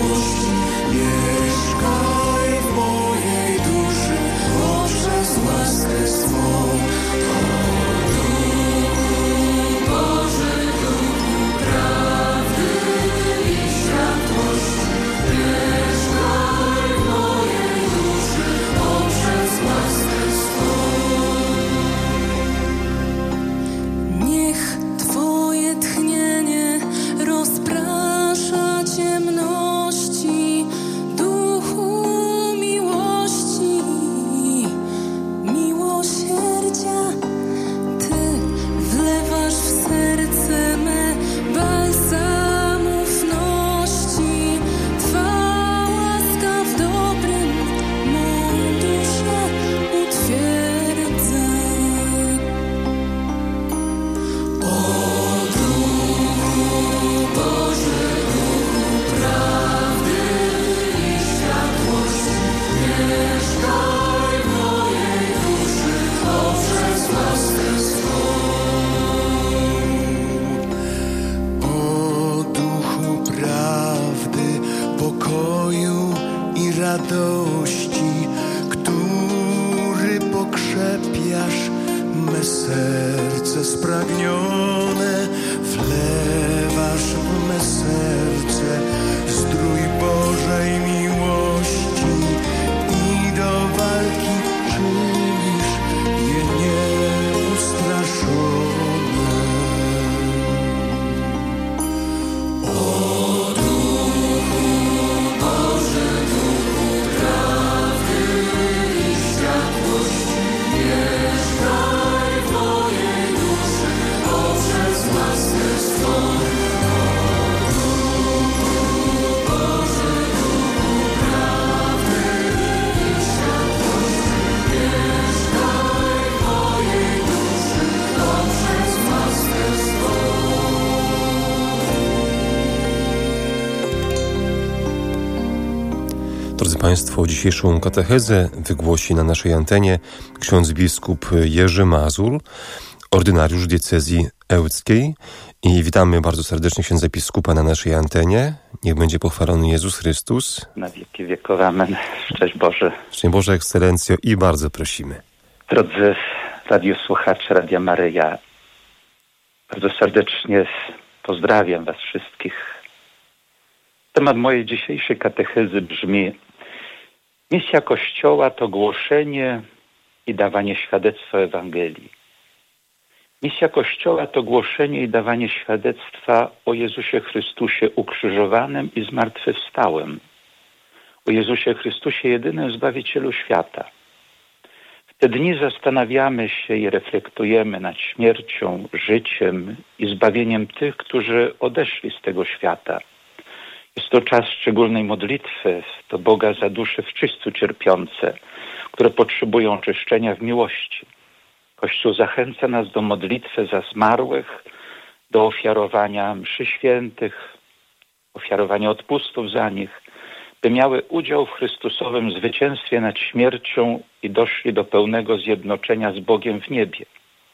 radości, który pokrzepiasz me serce spragnione, wlewasz w me serce zdrój Bożej miłości i do walki czynisz je nieustraszone. Drodzy Państwo, dzisiejszą katechezę wygłosi na naszej antenie ksiądz biskup Jerzy Mazur, ordynariusz diecezji ełckiej. I witamy bardzo serdecznie księdza biskupa na naszej antenie. Niech będzie pochwalony Jezus Chrystus. Na wieki wieków, amen. Szczęść Boże. Szczęść Boże, ekscelencjo, i bardzo prosimy. Drodzy radiosłuchacze Radia Maryja, bardzo serdecznie pozdrawiam Was wszystkich. Temat mojej dzisiejszej katechezy brzmi: misja Kościoła to głoszenie i dawanie świadectwa Ewangelii. Misja Kościoła to głoszenie i dawanie świadectwa o Jezusie Chrystusie ukrzyżowanym i zmartwychwstałym, o Jezusie Chrystusie, jedynym Zbawicielu świata. W te dni zastanawiamy się i reflektujemy nad śmiercią, życiem i zbawieniem tych, którzy odeszli z tego świata. Jest to czas szczególnej modlitwy do Boga za dusze w czyśćcu cierpiące, które potrzebują oczyszczenia w miłości. Kościół zachęca nas do modlitwy za zmarłych, do ofiarowania mszy świętych, ofiarowania odpustów za nich, by miały udział w Chrystusowym zwycięstwie nad śmiercią i doszli do pełnego zjednoczenia z Bogiem w niebie.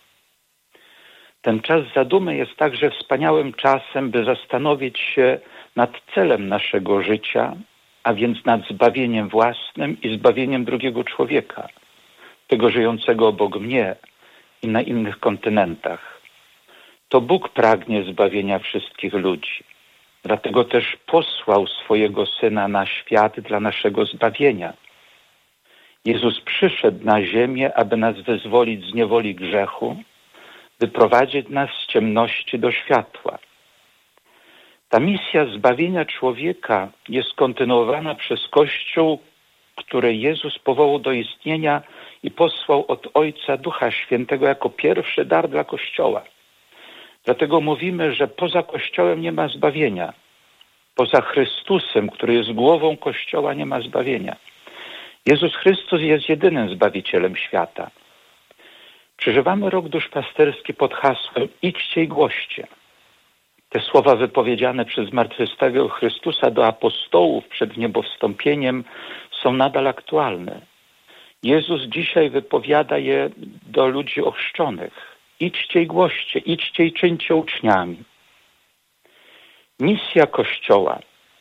Ten czas zadumy jest także wspaniałym czasem, by zastanowić się nad celem naszego życia, a więc nad zbawieniem własnym i zbawieniem drugiego człowieka, tego żyjącego obok mnie i na innych kontynentach. To Bóg pragnie zbawienia wszystkich ludzi. Dlatego też posłał swojego Syna na świat dla naszego zbawienia. Jezus przyszedł na ziemię, aby nas wyzwolić z niewoli grzechu, wyprowadzić nas z ciemności do światła. Ta misja zbawienia człowieka jest kontynuowana przez Kościół, który Jezus powołał do istnienia i posłał od Ojca Ducha Świętego jako pierwszy dar dla Kościoła. Dlatego mówimy, że poza Kościołem nie ma zbawienia. Poza Chrystusem, który jest głową Kościoła, nie ma zbawienia. Jezus Chrystus jest jedynym Zbawicielem świata. Przeżywamy rok duszpasterski pod hasłem idźcie i głoście. Te słowa wypowiedziane przez zmartwychwstałego Chrystusa do apostołów przed niebowstąpieniem są nadal aktualne. Jezus dzisiaj wypowiada je do ludzi ochrzczonych. Idźcie i głoście, idźcie i czyńcie uczniami. Misja Kościoła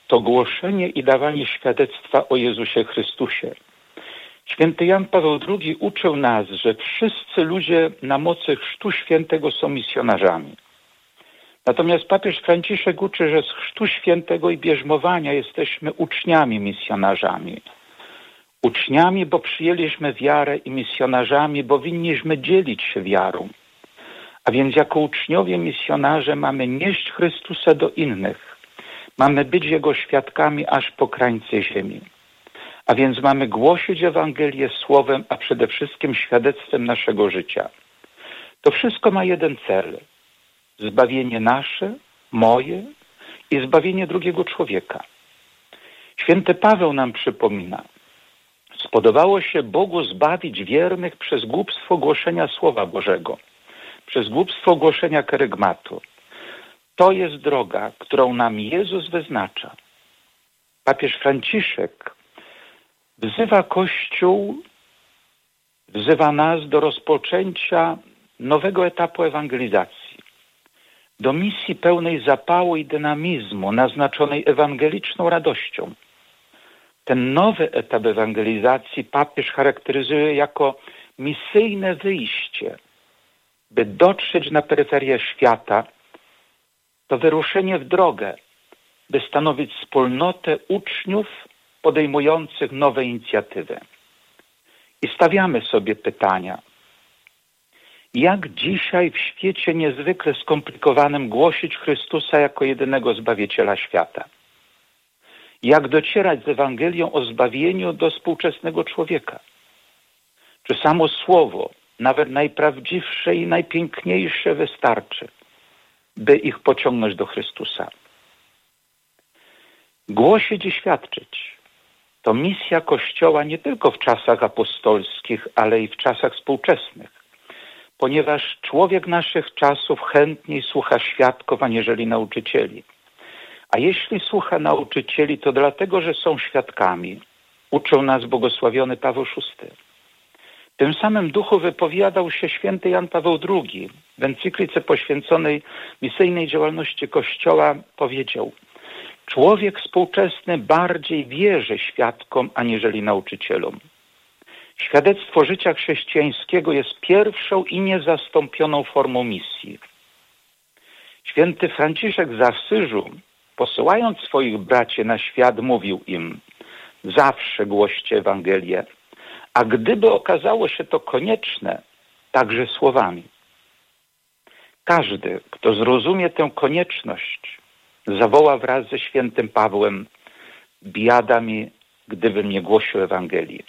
to głoszenie i dawanie świadectwa o Jezusie Chrystusie. Święty Jan Paweł II uczył nas, że wszyscy ludzie na mocy Chrztu Świętego są misjonarzami. Natomiast papież Franciszek uczy, że z Chrztu Świętego i bierzmowania jesteśmy uczniami misjonarzami. Uczniami, bo przyjęliśmy wiarę, i misjonarzami, bo winniśmy dzielić się wiarą. A więc jako uczniowie misjonarze mamy nieść Chrystusa do innych. Mamy być Jego świadkami aż po krańce ziemi. A więc mamy głosić Ewangelię słowem, a przede wszystkim świadectwem naszego życia. To wszystko ma jeden cel. Zbawienie nasze, moje i zbawienie drugiego człowieka. Święty Paweł nam przypomina: spodobało się Bogu zbawić wiernych przez głupstwo głoszenia Słowa Bożego, przez głupstwo głoszenia kerygmatu. To jest droga, którą nam Jezus wyznacza. Papież Franciszek wzywa Kościół, wzywa nas do rozpoczęcia nowego etapu ewangelizacji, do misji pełnej zapału i dynamizmu, naznaczonej ewangeliczną radością. Ten nowy etap ewangelizacji papież charakteryzuje jako misyjne wyjście, by dotrzeć na peryferię świata, to wyruszenie w drogę, by stanowić wspólnotę uczniów podejmujących nowe inicjatywy. I stawiamy sobie pytania: jak dzisiaj w świecie niezwykle skomplikowanym głosić Chrystusa jako jedynego Zbawiciela świata? Jak docierać z Ewangelią o zbawieniu do współczesnego człowieka? Czy samo słowo, nawet najprawdziwsze i najpiękniejsze, wystarczy, by ich pociągnąć do Chrystusa? Głosić i świadczyć to misja Kościoła nie tylko w czasach apostolskich, ale i w czasach współczesnych, ponieważ człowiek naszych czasów chętniej słucha świadków aniżeli nauczycieli. A jeśli słucha nauczycieli, to dlatego, że są świadkami. Uczył nas błogosławiony Paweł VI. W tym samym duchu wypowiadał się święty Jan Paweł II. W encyklice poświęconej misyjnej działalności Kościoła powiedział: człowiek współczesny bardziej wierzy świadkom aniżeli nauczycielom. Świadectwo życia chrześcijańskiego jest pierwszą i niezastąpioną formą misji. Święty Franciszek z Asyżu, posyłając swoich braci na świat, mówił im: zawsze głoście Ewangelię, a gdyby okazało się to konieczne, także słowami. Każdy, kto zrozumie tę konieczność, zawoła wraz ze świętym Pawłem: biada mi, gdybym nie głosił Ewangelii.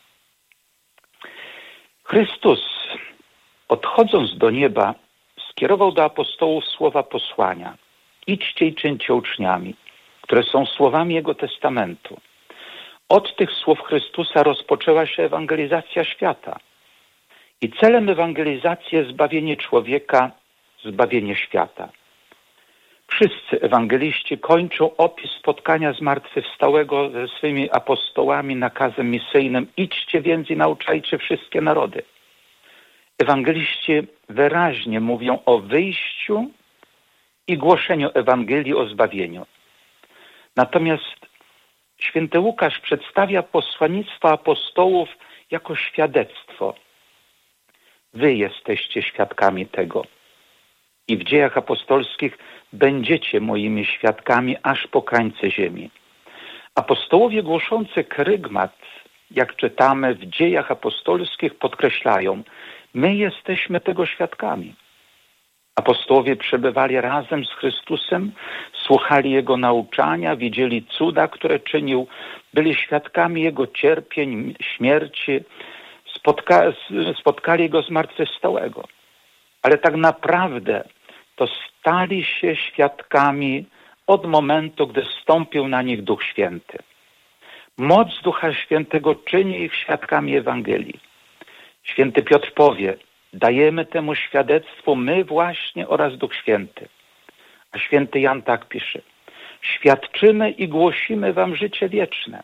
Chrystus, odchodząc do nieba, skierował do apostołów słowa posłania: idźcie i czyńcie uczniami, które są słowami Jego testamentu. Od tych słów Chrystusa rozpoczęła się ewangelizacja świata. I celem ewangelizacji jest zbawienie człowieka, zbawienie świata. Wszyscy ewangeliści kończą opis spotkania zmartwychwstałego ze swymi apostołami nakazem misyjnym: idźcie więc i nauczajcie wszystkie narody. Ewangeliści wyraźnie mówią o wyjściu i głoszeniu Ewangelii o zbawieniu. Natomiast święty Łukasz przedstawia posłannictwo apostołów jako świadectwo. Wy jesteście świadkami tego. I w Dziejach Apostolskich będziecie moimi świadkami aż po krańce ziemi. Apostołowie głoszący kerygmat, jak czytamy w Dziejach Apostolskich, podkreślają: my jesteśmy tego świadkami. Apostołowie przebywali razem z Chrystusem, słuchali Jego nauczania, widzieli cuda, które czynił, byli świadkami Jego cierpień, śmierci, spotkali Go zmartwychwstałego. Ale tak naprawdę to stali się świadkami od momentu, gdy zstąpił na nich Duch Święty. Moc Ducha Świętego czyni ich świadkami Ewangelii. Święty Piotr powie: dajemy temu świadectwo my właśnie oraz Duch Święty. A święty Jan tak pisze: świadczymy i głosimy wam życie wieczne.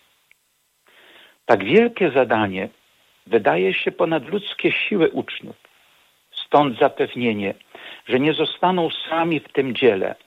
Tak wielkie zadanie wydaje się ponad ludzkie siły uczniów. Stąd zapewnienie, że nie zostaną sami w tym dziele,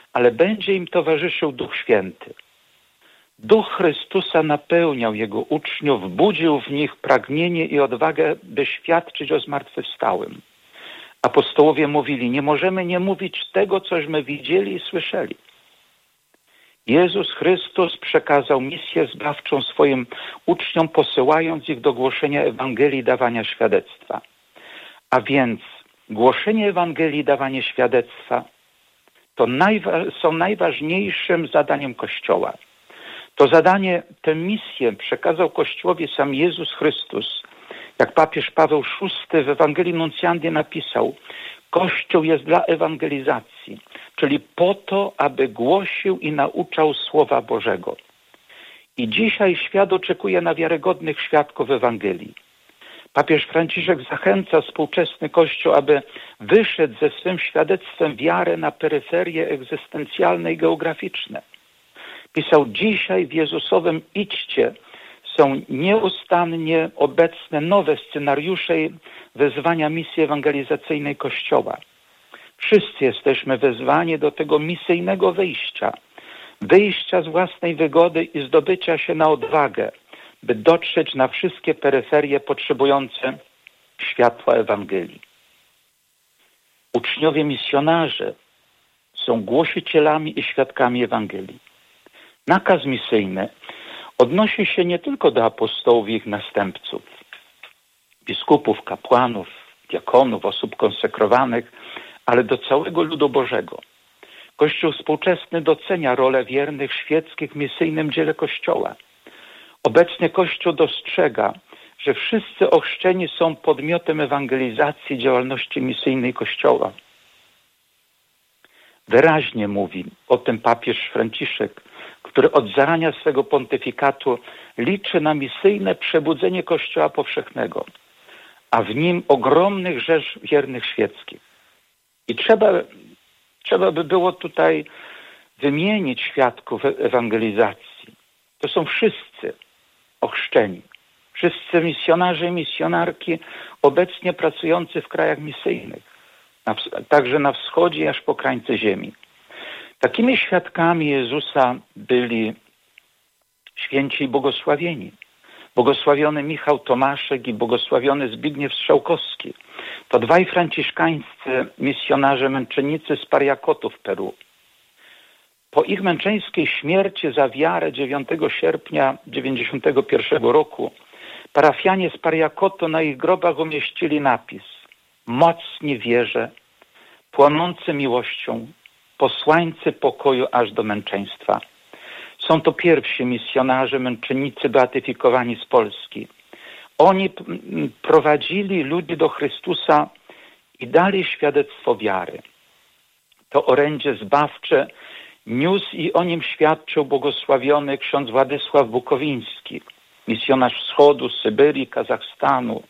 ale będzie im towarzyszył Duch Święty. Duch Chrystusa napełniał Jego uczniów, budził w nich pragnienie i odwagę, by świadczyć o zmartwychwstałym. Apostołowie mówili, nie możemy nie mówić tego, cośmy widzieli i słyszeli. Jezus Chrystus przekazał misję zbawczą swoim uczniom, posyłając ich do głoszenia Ewangelii i dawania świadectwa. A więc głoszenie Ewangelii i dawanie świadectwa są najważniejszym zadaniem Kościoła. To zadanie, tę misję przekazał Kościołowi sam Jezus Chrystus. Jak papież Paweł VI w Ewangelii Nuncjandi napisał, Kościół jest dla ewangelizacji, czyli po to, aby głosił i nauczał Słowa Bożego. I dzisiaj świat oczekuje na wiarygodnych świadków Ewangelii. Papież Franciszek zachęca współczesny Kościół, aby wyszedł ze swym świadectwem wiary na peryferie egzystencjalne i geograficzne. Pisał, dzisiaj w Jezusowym idźcie są nieustannie obecne nowe scenariusze wezwania misji ewangelizacyjnej Kościoła. Wszyscy jesteśmy wezwani do tego misyjnego wyjścia z własnej wygody i zdobycia się na odwagę, by dotrzeć na wszystkie peryferie potrzebujące światła Ewangelii. Uczniowie misjonarze są głosicielami i świadkami Ewangelii. Nakaz misyjny odnosi się nie tylko do apostołów i ich następców, biskupów, kapłanów, diakonów, osób konsekrowanych, ale do całego ludu Bożego. Kościół współczesny docenia rolę wiernych świeckich w misyjnym dziele Kościoła. Obecnie Kościół dostrzega, że wszyscy ochrzczeni są podmiotem ewangelizacji działalności misyjnej Kościoła. Wyraźnie mówi o tym papież Franciszek, który od zarania swego pontyfikatu liczy na misyjne przebudzenie Kościoła powszechnego, a w nim ogromnych rzesz wiernych świeckich. I trzeba by było tutaj wymienić świadków ewangelizacji. To są wszyscy ochrzczeni, wszyscy misjonarze i misjonarki obecnie pracujący w krajach misyjnych, także na wschodzie aż po krańce ziemi. Takimi świadkami Jezusa byli święci i błogosławieni. Błogosławiony Michał Tomaszek i błogosławiony Zbigniew Strzałkowski. To dwaj franciszkańscy misjonarze męczennicy z Pariakotu w Peru. Po ich męczeńskiej śmierci za wiarę 9 sierpnia 1991 roku parafianie z Pariakotu na ich grobach umieścili napis: mocni wierze, płonący miłością, posłańcy pokoju aż do męczeństwa. Są to pierwsi misjonarze, męczennicy beatyfikowani z Polski. Oni prowadzili ludzi do Chrystusa i dali świadectwo wiary. To orędzie zbawcze niósł i o nim świadczył błogosławiony ksiądz Władysław Bukowiński, misjonarz wschodu, Syberii, Kazachstanu.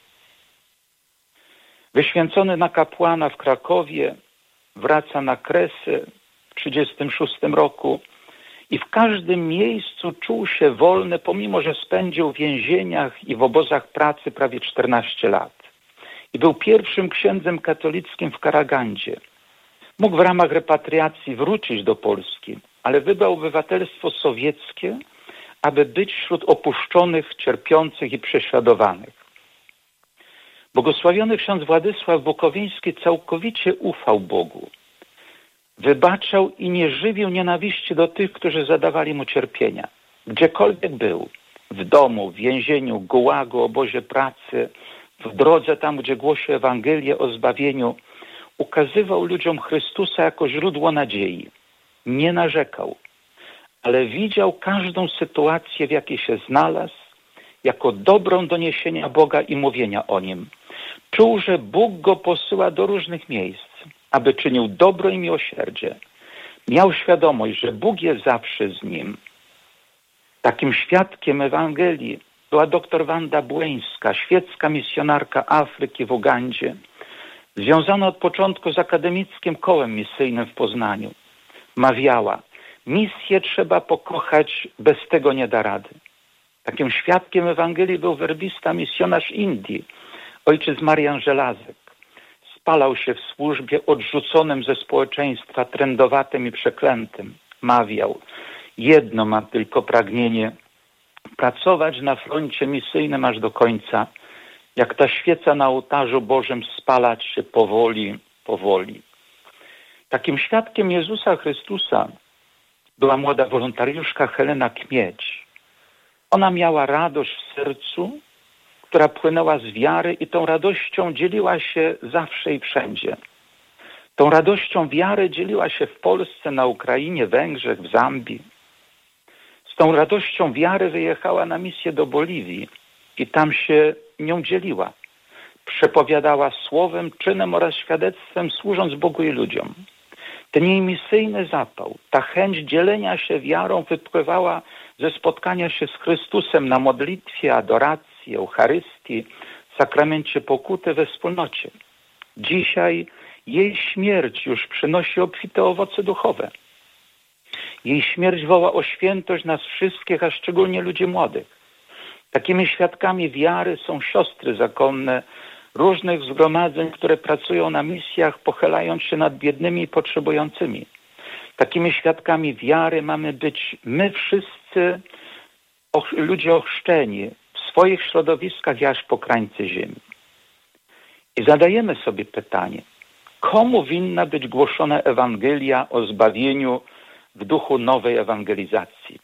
Wyświęcony na kapłana w Krakowie, wraca na Kresy w 1936 roku i w każdym miejscu czuł się wolny, pomimo że spędził w więzieniach i w obozach pracy prawie 14 lat. I był pierwszym księdzem katolickim w Karagandzie. Mógł w ramach repatriacji wrócić do Polski, ale wybrał obywatelstwo sowieckie, aby być wśród opuszczonych, cierpiących i prześladowanych. Błogosławiony ksiądz Władysław Bukowiński całkowicie ufał Bogu. Wybaczał i nie żywił nienawiści do tych, którzy zadawali mu cierpienia. Gdziekolwiek był, w domu, w więzieniu, gułagu, obozie pracy, w drodze tam, gdzie głosił Ewangelię o zbawieniu, ukazywał ludziom Chrystusa jako źródło nadziei. Nie narzekał, ale widział każdą sytuację, w jakiej się znalazł, jako dobrą do niesienia Boga i mówienia o Nim. Czuł, że Bóg go posyła do różnych miejsc, aby czynił dobro i miłosierdzie. Miał świadomość, że Bóg jest zawsze z nim. Takim świadkiem Ewangelii była dr Wanda Błeńska, świecka misjonarka Afryki w Ugandzie, związana od początku z akademickim kołem misyjnym w Poznaniu. Mawiała: misję trzeba pokochać, bez tego nie da rady. Takim świadkiem Ewangelii był werbista, misjonarz Indii, ojciec Marian Żelazek. Z spalał się w służbie, odrzuconym ze społeczeństwa, trędowatym i przeklętym. Mawiał: jedno mam tylko pragnienie, pracować na froncie misyjnym aż do końca, jak ta świeca na ołtarzu Bożym spalać się powoli, powoli. Takim świadkiem Jezusa Chrystusa była młoda wolontariuszka Helena Kmieć. Ona miała radość w sercu, która płynęła z wiary i tą radością dzieliła się zawsze i wszędzie. Tą radością wiary dzieliła się w Polsce, na Ukrainie, Węgrzech, w Zambii. Z tą radością wiary wyjechała na misję do Boliwii i tam się nią dzieliła. Przepowiadała słowem, czynem oraz świadectwem, służąc Bogu i ludziom. Ten jej misyjny zapał, ta chęć dzielenia się wiarą wypływała ze spotkania się z Chrystusem na modlitwie, adoracji, Eucharystii, sakramencie pokuty we wspólnocie. Dzisiaj jej śmierć już przynosi obfite owoce duchowe. Jej śmierć woła o świętość nas wszystkich, a szczególnie ludzi młodych. Takimi świadkami wiary są siostry zakonne różnych zgromadzeń, które pracują na misjach, pochylając się nad biednymi i potrzebującymi. Takimi świadkami wiary mamy być my wszyscy, ludzie ochrzczeni w swoich środowiskach i aż po krańce ziemi. I zadajemy sobie pytanie, komu winna być głoszona Ewangelia o zbawieniu w duchu nowej ewangelizacji?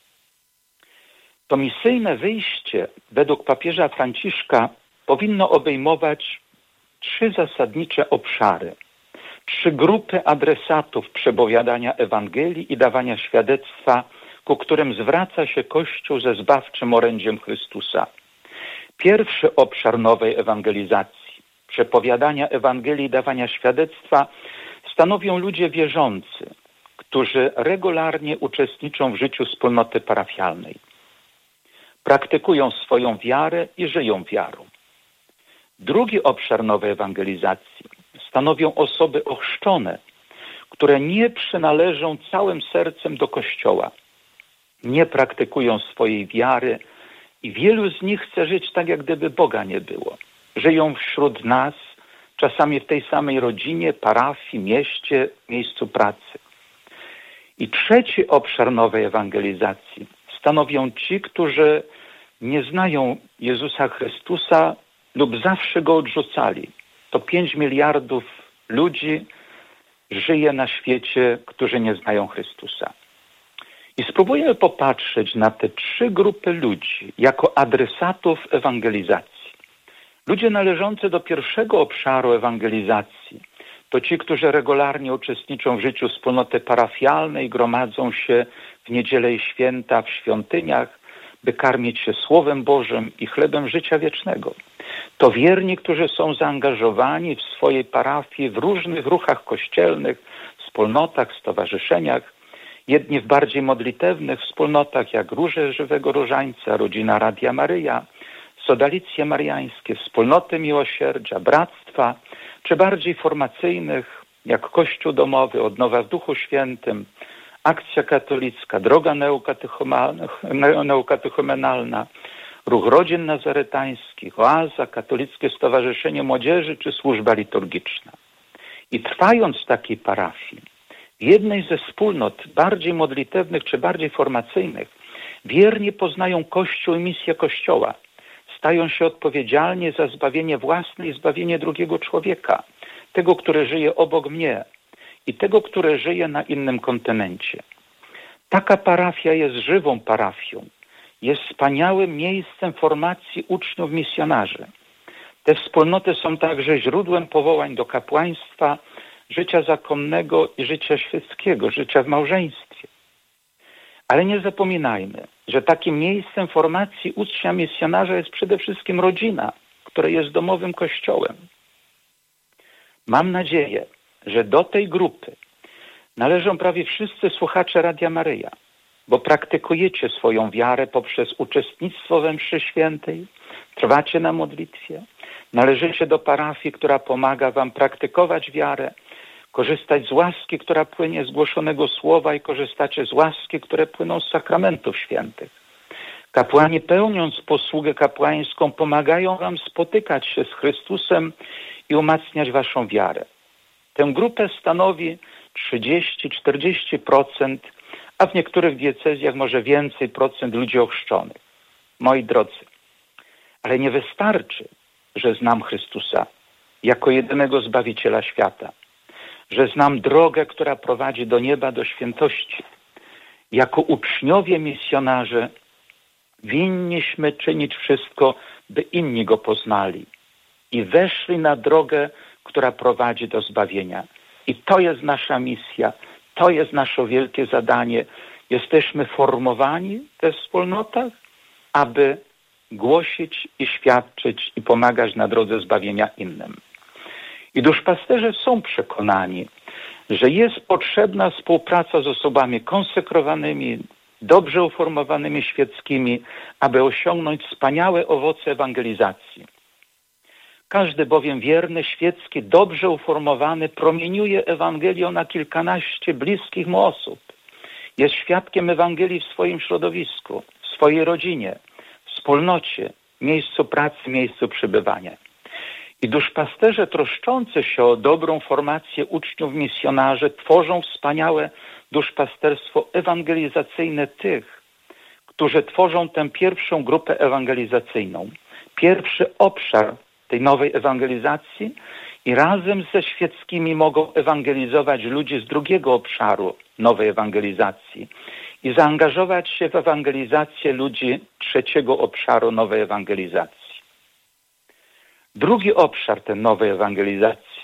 To misyjne wyjście według papieża Franciszka powinno obejmować 3 zasadnicze obszary, 3 grupy adresatów przepowiadania Ewangelii i dawania świadectwa, ku którym zwraca się Kościół ze zbawczym orędziem Chrystusa. Pierwszy obszar nowej ewangelizacji, przepowiadania Ewangelii i dawania świadectwa, stanowią ludzie wierzący, którzy regularnie uczestniczą w życiu wspólnoty parafialnej. Praktykują swoją wiarę i żyją wiarą. Drugi obszar nowej ewangelizacji stanowią osoby ochrzczone, które nie przynależą całym sercem do Kościoła, nie praktykują swojej wiary i wielu z nich chce żyć tak, jak gdyby Boga nie było. Żyją wśród nas, czasami w tej samej rodzinie, parafii, mieście, miejscu pracy. I trzeci obszar nowej ewangelizacji stanowią ci, którzy nie znają Jezusa Chrystusa lub zawsze Go odrzucali. To 5 miliardów ludzi żyje na świecie, którzy nie znają Chrystusa. I spróbujemy popatrzeć na te 3 grupy ludzi jako adresatów ewangelizacji. Ludzie należący do pierwszego obszaru ewangelizacji to ci, którzy regularnie uczestniczą w życiu wspólnoty parafialnej, gromadzą się w niedzielę i święta w świątyniach, by karmić się Słowem Bożym i chlebem życia wiecznego. To wierni, którzy są zaangażowani w swojej parafii w różnych ruchach kościelnych, wspólnotach, stowarzyszeniach, jedni w bardziej modlitewnych wspólnotach, jak Róże Żywego Różańca, Rodzina Radia Maryja, Sodalicje Mariańskie, Wspólnoty Miłosierdzia, Bractwa, czy bardziej formacyjnych, jak Kościół Domowy, Odnowa w Duchu Świętym, Akcja Katolicka, Droga Neukatechumenalna, Ruch Rodzin Nazaretańskich, Oaza, Katolickie Stowarzyszenie Młodzieży czy Służba Liturgiczna. I trwając w takiej parafii, w jednej ze wspólnot bardziej modlitewnych czy bardziej formacyjnych, wiernie poznają Kościół i misję Kościoła. Stają się odpowiedzialni za zbawienie własne i zbawienie drugiego człowieka, tego, który żyje obok mnie i tego, który żyje na innym kontynencie. Taka parafia jest żywą parafią, jest wspaniałym miejscem formacji uczniów misjonarzy. Te wspólnoty są także źródłem powołań do kapłaństwa, życia zakonnego i życia świeckiego, życia w małżeństwie. Ale nie zapominajmy, że takim miejscem formacji ucznia misjonarza jest przede wszystkim rodzina, która jest domowym kościołem. Mam nadzieję, że do tej grupy należą prawie wszyscy słuchacze Radia Maryja, bo praktykujecie swoją wiarę poprzez uczestnictwo we mszy świętej, trwacie na modlitwie, należycie do parafii, która pomaga wam praktykować wiarę, korzystać z łaski, która płynie z głoszonego słowa i korzystacie z łaski, które płyną z sakramentów świętych. Kapłani, pełniąc posługę kapłańską, pomagają wam spotykać się z Chrystusem i umacniać waszą wiarę. Tę grupę stanowi 30-40%, a w niektórych diecezjach może więcej procent ludzi ochrzczonych. Moi drodzy, ale nie wystarczy, że znam Chrystusa jako jedynego Zbawiciela świata, że znam drogę, która prowadzi do nieba, do świętości. Jako uczniowie misjonarze winniśmy czynić wszystko, by inni Go poznali i weszli na drogę, która prowadzi do zbawienia. I to jest nasza misja, to jest nasze wielkie zadanie. Jesteśmy formowani w tych wspólnotach, aby głosić i świadczyć i pomagać na drodze zbawienia innym. I duszpasterze są przekonani, że jest potrzebna współpraca z osobami konsekrowanymi, dobrze uformowanymi świeckimi, aby osiągnąć wspaniałe owoce ewangelizacji. Każdy bowiem wierny, świecki, dobrze uformowany promieniuje Ewangelią na kilkanaście bliskich mu osób. Jest świadkiem Ewangelii w swoim środowisku, w swojej rodzinie, wspólnocie, miejscu pracy, miejscu przebywania. I duszpasterze troszczący się o dobrą formację uczniów misjonarzy tworzą wspaniałe duszpasterstwo ewangelizacyjne tych, którzy tworzą tę pierwszą grupę ewangelizacyjną. Pierwszy obszar tej nowej ewangelizacji i razem ze świeckimi mogą ewangelizować ludzi z drugiego obszaru nowej ewangelizacji i zaangażować się w ewangelizację ludzi trzeciego obszaru nowej ewangelizacji. Drugi obszar tej nowej ewangelizacji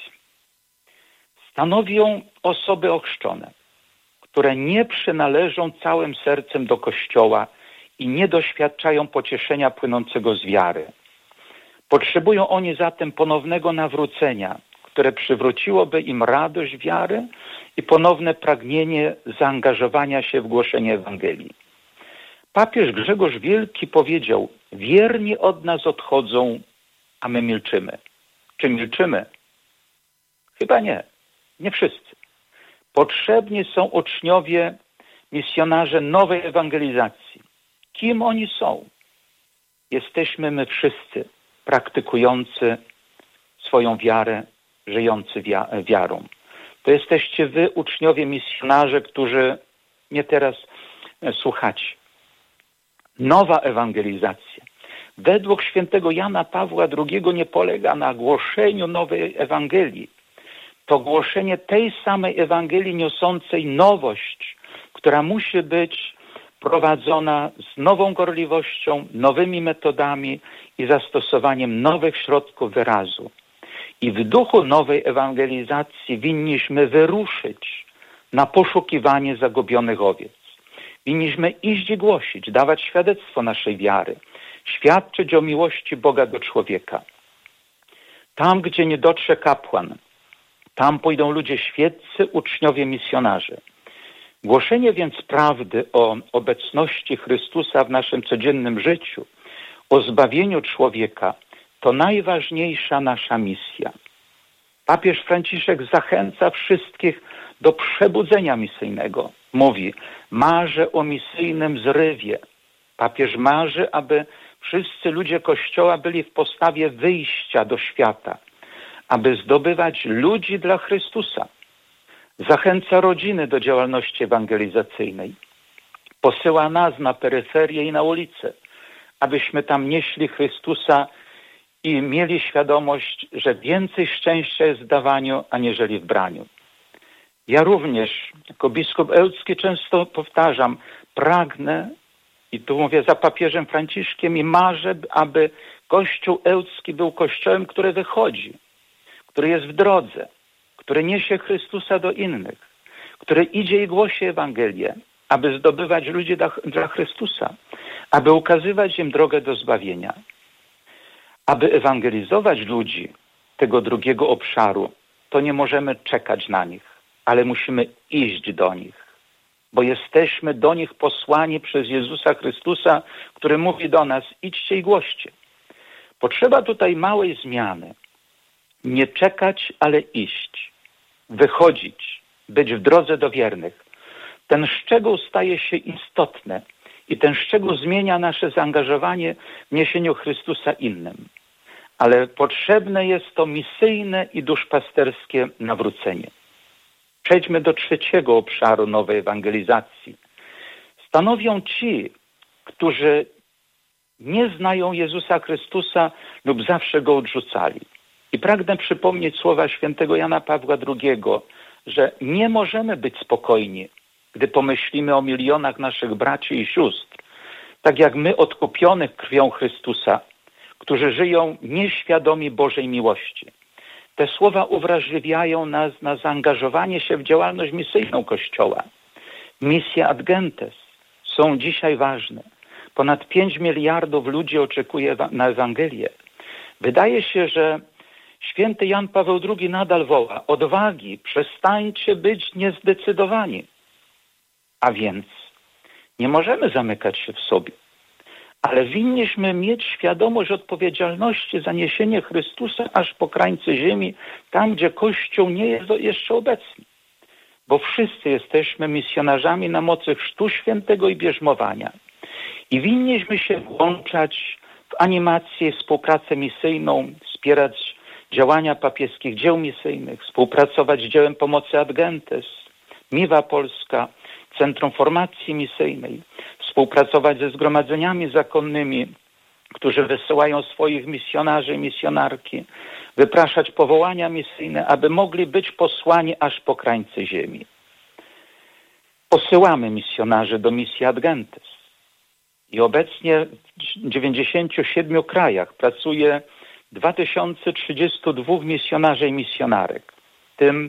stanowią osoby ochrzczone, które nie przynależą całym sercem do Kościoła i nie doświadczają pocieszenia płynącego z wiary. Potrzebują oni zatem ponownego nawrócenia, które przywróciłoby im radość wiary i ponowne pragnienie zaangażowania się w głoszenie Ewangelii. Papież Grzegorz Wielki powiedział: wierni od nas odchodzą, a my milczymy. Czy milczymy? Chyba nie. Nie wszyscy. Potrzebni są uczniowie, misjonarze nowej ewangelizacji. Kim oni są? Jesteśmy my wszyscy praktykujący swoją wiarę, żyjący wiarą. To jesteście wy, uczniowie, misjonarze, którzy mnie teraz słuchacie. Nowa ewangelizacja według świętego Jana Pawła II nie polega na głoszeniu nowej Ewangelii. To głoszenie tej samej Ewangelii niosącej nowość, która musi być prowadzona z nową gorliwością, nowymi metodami i zastosowaniem nowych środków wyrazu. I w duchu nowej ewangelizacji winniśmy wyruszyć na poszukiwanie zagubionych owiec. Winniśmy iść i głosić, dawać świadectwo naszej wiary, świadczyć o miłości Boga do człowieka. Tam, gdzie nie dotrze kapłan, tam pójdą ludzie świeccy, uczniowie, misjonarze. Głoszenie więc prawdy o obecności Chrystusa w naszym codziennym życiu, o zbawieniu człowieka, to najważniejsza nasza misja. Papież Franciszek zachęca wszystkich do przebudzenia misyjnego. Mówi: marzę o misyjnym zrywie. Papież marzy, aby wszyscy ludzie Kościoła byli w postawie wyjścia do świata, aby zdobywać ludzi dla Chrystusa. Zachęca rodziny do działalności ewangelizacyjnej. Posyła nas na peryferię i na ulicę, abyśmy tam nieśli Chrystusa i mieli świadomość, że więcej szczęścia jest w dawaniu, aniżeli w braniu. Ja również, jako biskup ełcki, często powtarzam, pragnę, i tu mówię za papieżem Franciszkiem, i marzę, aby Kościół ełcki był kościołem, który wychodzi, który jest w drodze, który niesie Chrystusa do innych, który idzie i głosi Ewangelię, aby zdobywać ludzi dla Chrystusa, aby ukazywać im drogę do zbawienia. Aby ewangelizować ludzi tego drugiego obszaru, to nie możemy czekać na nich, ale musimy iść do nich, bo jesteśmy do nich posłani przez Jezusa Chrystusa, który mówi do nas: idźcie i głoście. Potrzeba tutaj małej zmiany. Nie czekać, ale iść, wychodzić, być w drodze do wiernych. Ten szczegół staje się istotny I ten szczegół zmienia nasze zaangażowanie w niesieniu Chrystusa innym. Ale potrzebne jest to misyjne i duszpasterskie nawrócenie. Przejdźmy do trzeciego obszaru nowej ewangelizacji. Stanowią ci, którzy nie znają Jezusa Chrystusa lub zawsze Go odrzucali. I pragnę przypomnieć słowa świętego Jana Pawła II, że nie możemy być spokojni, gdy pomyślimy o milionach naszych braci i sióstr, tak jak my odkupionych krwią Chrystusa, którzy żyją nieświadomi Bożej miłości. Te słowa uwrażliwiają nas na zaangażowanie się w działalność misyjną Kościoła. Misje ad gentes są dzisiaj ważne. Ponad 5 miliardów ludzi oczekuje na Ewangelię. Wydaje się, że święty Jan Paweł II nadal woła: odwagi, przestańcie być niezdecydowani. A więc nie możemy zamykać się w sobie, ale winniśmy mieć świadomość odpowiedzialności za niesienie Chrystusa aż po krańce ziemi, tam gdzie Kościół nie jest jeszcze obecny. Bo wszyscy jesteśmy misjonarzami na mocy chrztu świętego i bierzmowania. I winniśmy się włączać w animację i współpracę misyjną, wspierać działania papieskich dzieł misyjnych, współpracować z dziełem pomocy ad gentes, Miwa Polska, Centrum Formacji Misyjnej, współpracować ze zgromadzeniami zakonnymi, którzy wysyłają swoich misjonarzy i misjonarki, wypraszać powołania misyjne, aby mogli być posłani aż po krańce ziemi. Posyłamy misjonarzy do misji ad gentes. I obecnie w 97 krajach pracuje 2032 misjonarzy i misjonarek, w tym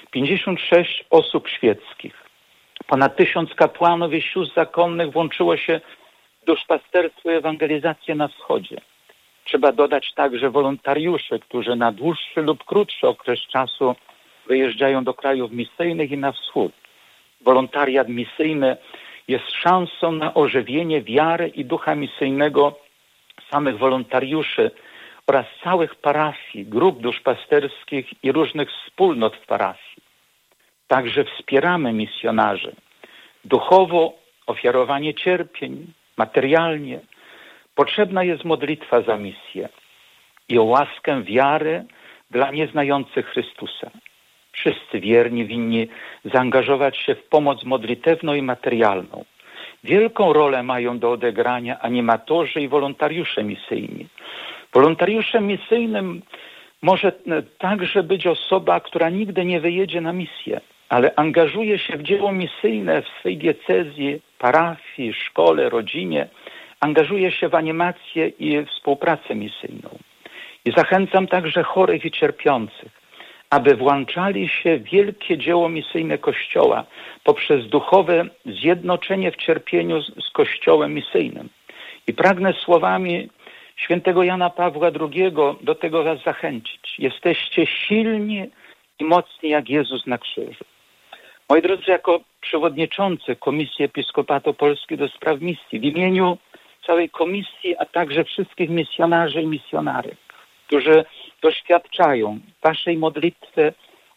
56 osób świeckich. Ponad 1000 kapłanów i sióstr zakonnych włączyło się w duszpasterstwo i ewangelizację na wschodzie. Trzeba dodać także wolontariusze, którzy na dłuższy lub krótszy okres czasu wyjeżdżają do krajów misyjnych i na wschód. Wolontariat misyjny jest szansą na ożywienie wiary i ducha misyjnego samych wolontariuszy oraz całych parafii, grup duszpasterskich i różnych wspólnot w parafii. Także wspieramy misjonarzy. Duchowo ofiarowanie cierpień, materialnie. Potrzebna jest modlitwa za misję i o łaskę wiary dla nieznających Chrystusa. Wszyscy wierni winni zaangażować się w pomoc modlitewną i materialną. Wielką rolę mają do odegrania animatorzy i wolontariusze misyjni. Wolontariuszem misyjnym może także być osoba, która nigdy nie wyjedzie na misję, ale angażuje się w dzieło misyjne w swej diecezji, parafii, szkole, rodzinie. Angażuje się w animację i współpracę misyjną. I zachęcam także chorych i cierpiących, aby włączali się w wielkie dzieło misyjne Kościoła poprzez duchowe zjednoczenie w cierpieniu z Kościołem misyjnym. I pragnę słowami świętego Jana Pawła II do tego was zachęcić. Jesteście silni i mocni jak Jezus na krzyżu. Moi drodzy, jako przewodniczący Komisji Episkopatu Polski do spraw misji, w imieniu całej komisji, a także wszystkich misjonarzy i misjonarek, którzy doświadczają waszej modlitwy,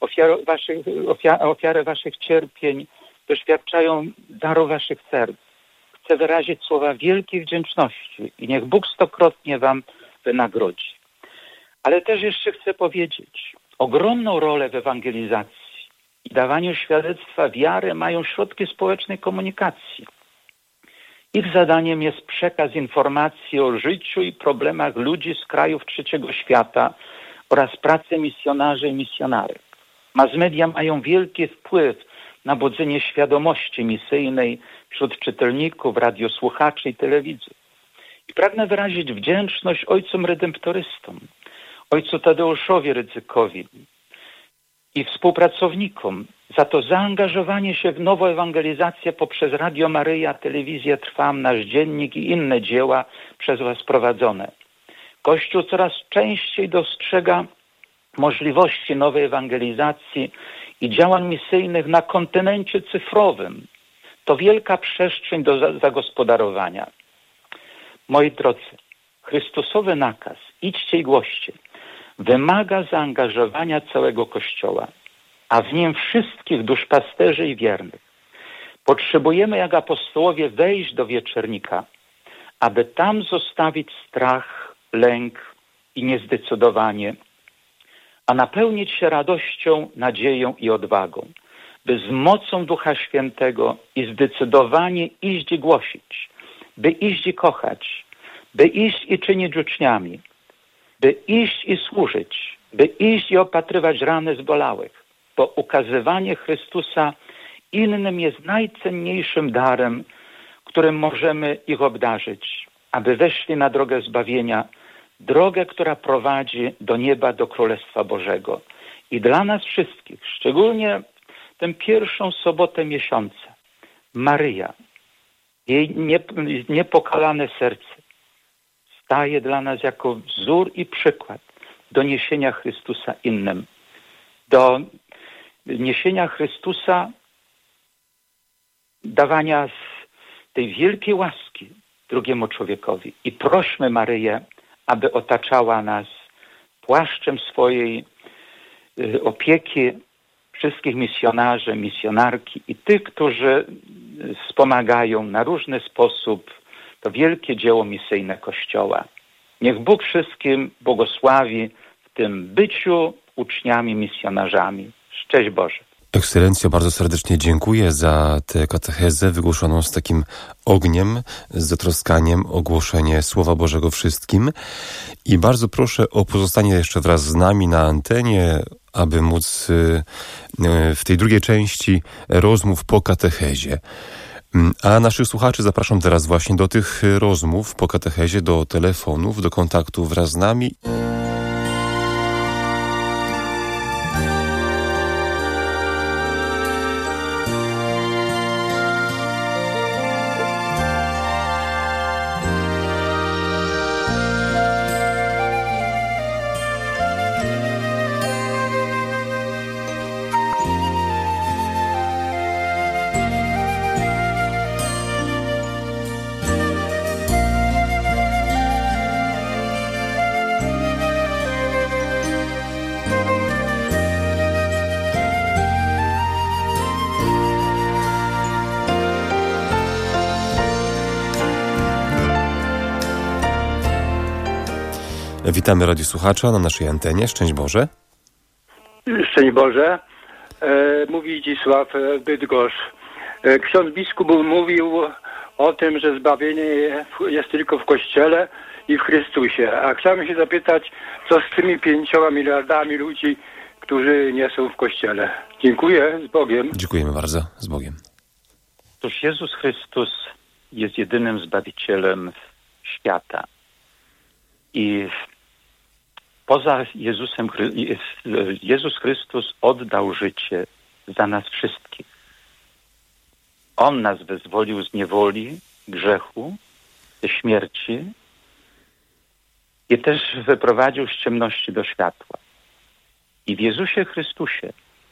ofiary waszych cierpień, doświadczają daru waszych serc. Chcę wyrazić słowa wielkiej wdzięczności i niech Bóg stokrotnie wam wynagrodzi. Ale też jeszcze chcę powiedzieć, ogromną rolę w ewangelizacji i dawaniu świadectwa wiary mają środki społecznej komunikacji. Ich zadaniem jest przekaz informacji o życiu i problemach ludzi z krajów trzeciego świata oraz pracę misjonarzy i misjonarek. Mass media mają wielki wpływ na budzenie świadomości misyjnej wśród czytelników, radiosłuchaczy i telewidzów. I pragnę wyrazić wdzięczność ojcom redemptorystom, ojcu Tadeuszowi Rydzykowi i współpracownikom za to zaangażowanie się w nową ewangelizację poprzez Radio Maryja, Telewizję Trwam, Nasz Dziennik i inne dzieła przez was prowadzone. Kościół coraz częściej dostrzega możliwości nowej ewangelizacji i działań misyjnych na kontynencie cyfrowym. To wielka przestrzeń do zagospodarowania. Moi drodzy, Chrystusowy nakaz, idźcie i głoście, wymaga zaangażowania całego Kościoła, a w nim wszystkich duszpasterzy i wiernych. Potrzebujemy, jak apostołowie, wejść do wieczernika, aby tam zostawić strach, lęk i niezdecydowanie, a napełnić się radością, nadzieją i odwagą, by z mocą Ducha Świętego i zdecydowanie iść i głosić, by iść i kochać, by iść i czynić uczniami, by iść i służyć, by iść i opatrywać rany zbolałych, bo ukazywanie Chrystusa innym jest najcenniejszym darem, którym możemy ich obdarzyć, aby weszli na drogę zbawienia, drogę, która prowadzi do nieba, do Królestwa Bożego. I dla nas wszystkich, szczególnie tę pierwszą sobotę miesiąca, Maryja, jej niepokalane serce, staje dla nas jako wzór i przykład do niesienia Chrystusa innym, do niesienia Chrystusa, dawania tej wielkiej łaski drugiemu człowiekowi. I prośmy Maryję, aby otaczała nas płaszczem swojej opieki, wszystkich misjonarzy, misjonarki i tych, którzy wspomagają na różny sposób to wielkie dzieło misyjne Kościoła. Niech Bóg wszystkim błogosławi w tym byciu uczniami, misjonarzami. Szczęść Boże. Ekscelencjo, bardzo serdecznie dziękuję za tę katechezę wygłoszoną z takim ogniem, z zatroskaniem o głoszenie Słowa Bożego wszystkim. I bardzo proszę o pozostanie jeszcze wraz z nami na antenie, aby móc w tej drugiej części rozmów po katechezie. A naszych słuchaczy zapraszam teraz właśnie do tych rozmów po katechezie, do telefonów, do kontaktu wraz z nami. Witamy radiosłuchacza na naszej antenie. Szczęść Boże. Szczęść Boże. Mówi Zdzisław Bydgoszcz. Ksiądz biskup mówił o tym, że zbawienie jest tylko w Kościele i w Chrystusie. A chciałem się zapytać, co z tymi 5 miliardami ludzi, którzy nie są w Kościele. Dziękuję. Z Bogiem. Dziękujemy bardzo. Z Bogiem. Otóż Jezus Chrystus jest jedynym Zbawicielem świata. I poza Jezusem, Jezus Chrystus oddał życie za nas wszystkich. On nas wyzwolił z niewoli, grzechu, ze śmierci i też wyprowadził z ciemności do światła. I w Jezusie Chrystusie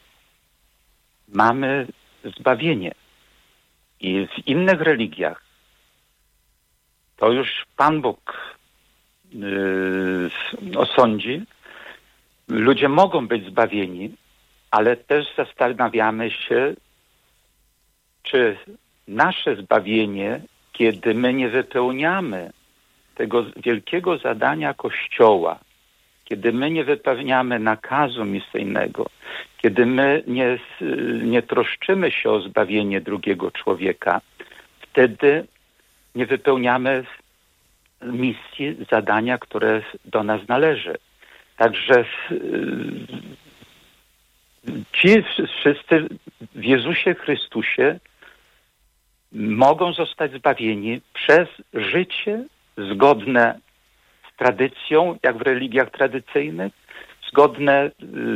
mamy zbawienie. I w innych religiach to już Pan Bóg osądzi. Ludzie mogą być zbawieni, ale też zastanawiamy się, czy nasze zbawienie, kiedy my nie wypełniamy tego wielkiego zadania Kościoła, kiedy my nie wypełniamy nakazu misyjnego, kiedy my nie troszczymy się o zbawienie drugiego człowieka, wtedy nie wypełniamy misji, zadania, które do nas należy. Także ci wszyscy w Jezusie Chrystusie mogą zostać zbawieni przez życie zgodne z tradycją, jak w religiach tradycyjnych, zgodne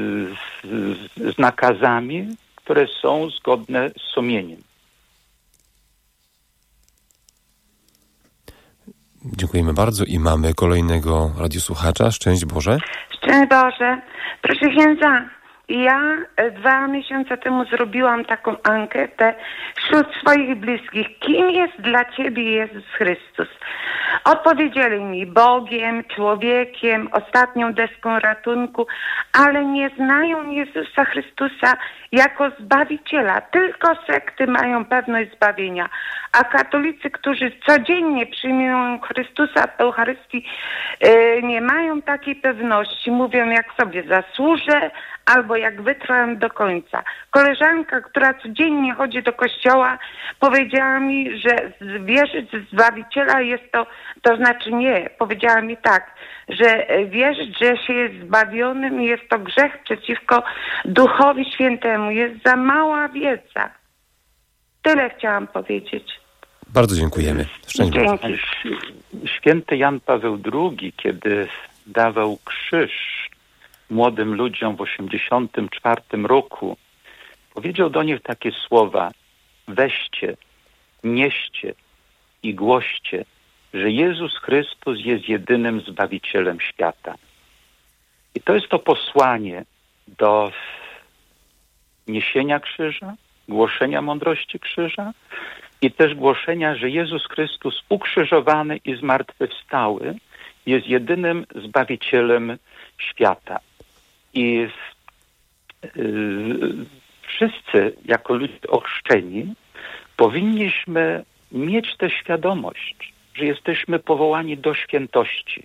z nakazami, które są zgodne z sumieniem. Dziękujemy bardzo i mamy kolejnego radiosłuchacza. Szczęść Boże. Szczęść Boże. Proszę księdza, ja 2 miesiące temu zrobiłam taką ankietę wśród swoich bliskich. Kim jest dla Ciebie Jezus Chrystus? Odpowiedzieli mi Bogiem, człowiekiem, ostatnią deską ratunku, ale nie znają Jezusa Chrystusa jako Zbawiciela. Tylko sekty mają pewność zbawienia, a katolicy, którzy codziennie przyjmują Chrystusa w Eucharystii, nie mają takiej pewności. Mówią, jak sobie zasłużę, albo jak wytrwałem do końca. Koleżanka, która codziennie chodzi do kościoła, powiedziała mi, że wierzyć w Zbawiciela jest to znaczy nie. Powiedziała mi tak, że wierzyć, że się jest zbawionym, jest to grzech przeciwko Duchowi Świętemu. Jest za mała wiedza. Tyle chciałam powiedzieć. Bardzo dziękujemy. Szczęść Boże. Święty Jan Paweł II, kiedy dawał krzyż młodym ludziom w 1984 roku, powiedział do nich takie słowa: weźcie, nieście i głoście, że Jezus Chrystus jest jedynym Zbawicielem świata. I to jest to posłanie do niesienia krzyża, głoszenia mądrości krzyża i też głoszenia, że Jezus Chrystus ukrzyżowany i zmartwychwstały jest jedynym Zbawicielem świata. I wszyscy jako ludzie ochrzczeni powinniśmy mieć tę świadomość, że jesteśmy powołani do świętości.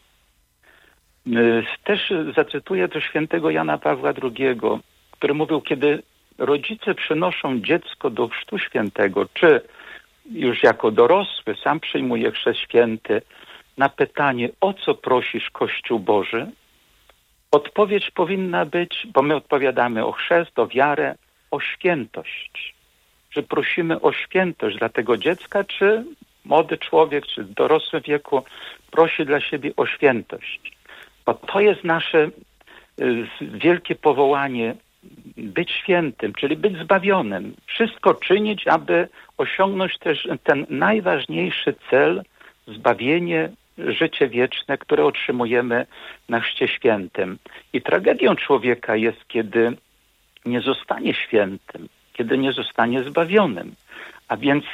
Też zacytuję to świętego Jana Pawła II, który mówił, kiedy rodzice przynoszą dziecko do chrztu świętego, czy już jako dorosły sam przyjmuje chrzest święty, na pytanie, o co prosisz Kościół Boży, odpowiedź powinna być, bo my odpowiadamy o chrzest, o wiarę, o świętość. Że prosimy o świętość dla tego dziecka, czy młody człowiek, czy w dorosłym wieku prosi dla siebie o świętość. Bo to jest nasze wielkie powołanie, być świętym, czyli być zbawionym. Wszystko czynić, aby osiągnąć też ten najważniejszy cel, zbawienie, życie wieczne, które otrzymujemy na chrzcie świętym. I tragedią człowieka jest, kiedy nie zostanie świętym, kiedy nie zostanie zbawionym. A więc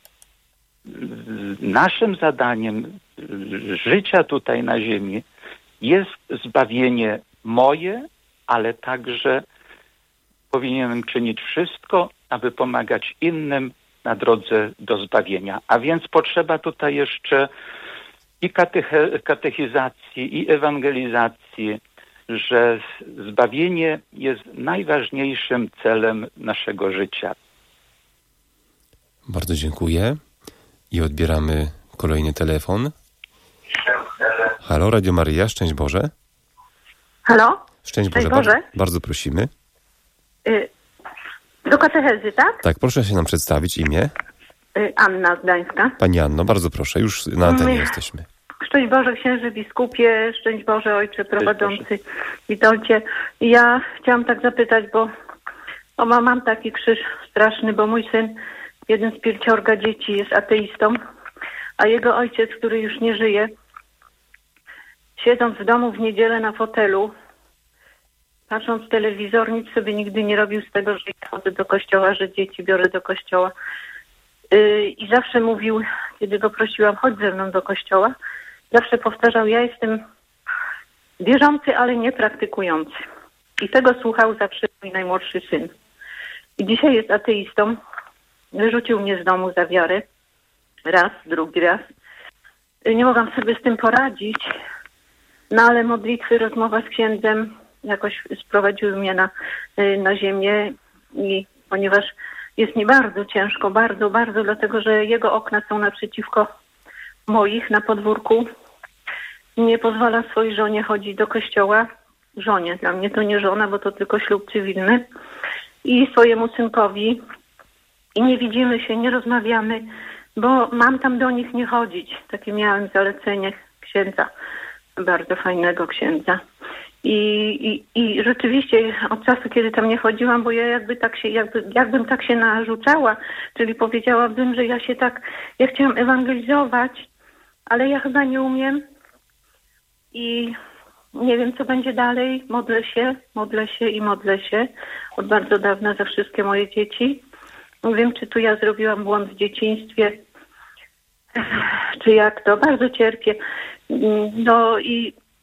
naszym zadaniem życia tutaj na ziemi jest zbawienie moje, ale także powinienem czynić wszystko, aby pomagać innym na drodze do zbawienia. A więc potrzeba tutaj jeszcze i katechizacji, i ewangelizacji, że zbawienie jest najważniejszym celem naszego życia. Bardzo dziękuję i odbieramy kolejny telefon. Halo, Radio Maryja, szczęść Boże. Halo? Szczęść Boże. Bardzo, bardzo prosimy. Do katechezy, tak? Tak, proszę się nam przedstawić imię. Anna z Gdańska. Pani Anno, bardzo proszę, już na antenie jesteśmy. Szczęść Boże, księże biskupie, szczęść Boże, ojcze prowadzący, witolcie. Ja chciałam tak zapytać, bo mam taki krzyż straszny, bo mój syn, jeden z 5 dzieci, jest ateistą, a jego ojciec, który już nie żyje, siedząc w domu w niedzielę na fotelu, patrząc w telewizor, nic sobie nigdy nie robił z tego, że ja chodzę do kościoła, że dzieci biorę do kościoła. I zawsze mówił, kiedy go prosiłam, chodź ze mną do kościoła, zawsze powtarzał, ja jestem wierzący, ale nie praktykujący. I tego słuchał zawsze mój najmłodszy syn. I dzisiaj jest ateistą. Wyrzucił mnie z domu za wiarę. Raz, drugi raz. Nie mogłam sobie z tym poradzić. No ale modlitwy, rozmowa z księdzem jakoś sprowadziły mnie na ziemię. I ponieważ jest mi bardzo ciężko, bardzo, bardzo, dlatego że jego okna są naprzeciwko moich na podwórku. Nie pozwala swojej żonie chodzić do kościoła. Żonie, dla mnie to nie żona, bo to tylko ślub cywilny. I swojemu synkowi. I nie widzimy się, nie rozmawiamy, bo mam tam do nich nie chodzić. Takie miałem zalecenie księdza, bardzo fajnego księdza. I rzeczywiście od czasu, kiedy tam nie chodziłam, bo ja jakbym tak się narzucała, czyli powiedziałabym, że ja chciałam ewangelizować, ale ja chyba nie umiem i nie wiem, co będzie dalej. Modlę się od bardzo dawna za wszystkie moje dzieci. Nie wiem, czy tu ja zrobiłam błąd w dzieciństwie, czy jak to. Bardzo cierpię. No i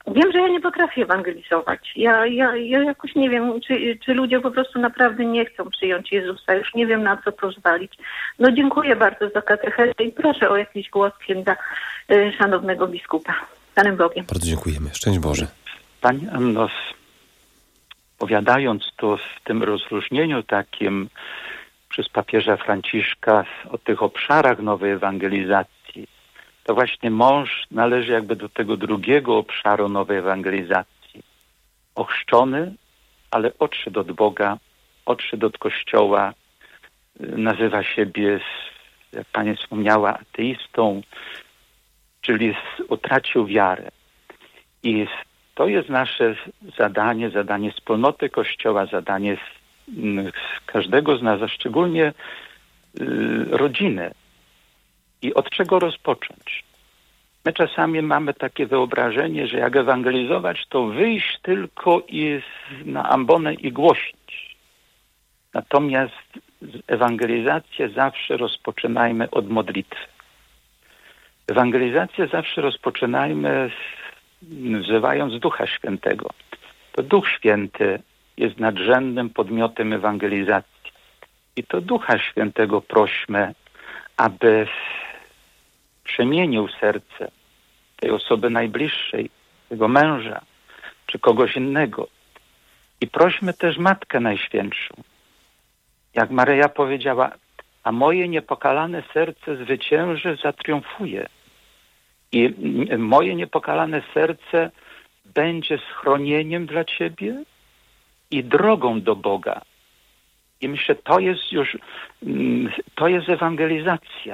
Wiem, że ja nie potrafię ewangelizować. Ja jakoś nie wiem, czy ludzie po prostu naprawdę nie chcą przyjąć Jezusa. Już nie wiem, na co pozwolić. No dziękuję bardzo za katechezę i proszę o jakiś głos księdza szanownego biskupa. Panem Bogiem. Bardzo dziękujemy. Szczęść Boże. Pani Anno, powiadając tu w tym rozróżnieniu takim przez papieża Franciszka o tych obszarach nowej ewangelizacji, to właśnie mąż należy jakby do tego drugiego obszaru nowej ewangelizacji. Ochrzczony, ale odszedł od Boga, odszedł od Kościoła, nazywa siebie, jak Pani wspomniała, ateistą, czyli utracił wiarę. I to jest nasze zadanie wspólnoty Kościoła, zadanie każdego z nas, a szczególnie rodziny. I od czego rozpocząć? My czasami mamy takie wyobrażenie, że jak ewangelizować, to wyjść tylko na ambonę i głosić. Natomiast ewangelizację zawsze rozpoczynajmy od modlitwy. Ewangelizację zawsze rozpoczynajmy wzywając Ducha Świętego. To Duch Święty jest nadrzędnym podmiotem ewangelizacji. I to Ducha Świętego prośmy, aby przemienił serce tej osoby najbliższej, tego męża, czy kogoś innego. I prośmy też Matkę Najświętszą. Jak Maryja powiedziała, a moje niepokalane serce zwycięży, zatriumfuje. I moje niepokalane serce będzie schronieniem dla Ciebie i drogą do Boga. I myślę, to jest ewangelizacja.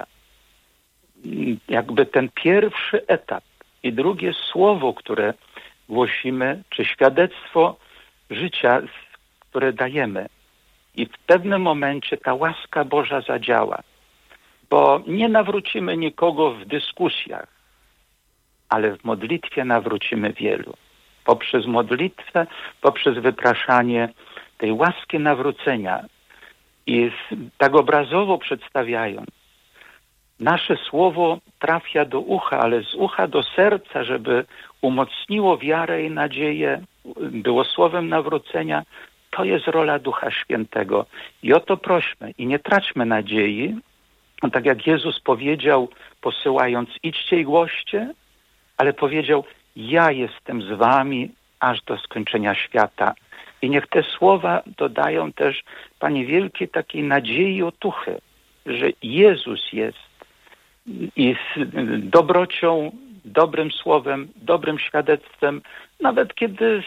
Jakby ten pierwszy etap i drugie słowo, które głosimy, czy świadectwo życia, które dajemy. I w pewnym momencie ta łaska Boża zadziała. Bo nie nawrócimy nikogo w dyskusjach, ale w modlitwie nawrócimy wielu. Poprzez modlitwę, poprzez wypraszanie tej łaski nawrócenia i tak obrazowo przedstawiając, nasze słowo trafia do ucha, ale z ucha do serca, żeby umocniło wiarę i nadzieję, było słowem nawrócenia. To jest rola Ducha Świętego. I o to prośmy. I nie traćmy nadziei. Tak jak Jezus powiedział, posyłając, idźcie i głoście, ale powiedział, ja jestem z wami aż do skończenia świata. I niech te słowa dodają też, Panie, wielkiej takiej nadziei i otuchy, że Jezus jest i z dobrocią, dobrym słowem, dobrym świadectwem, nawet kiedy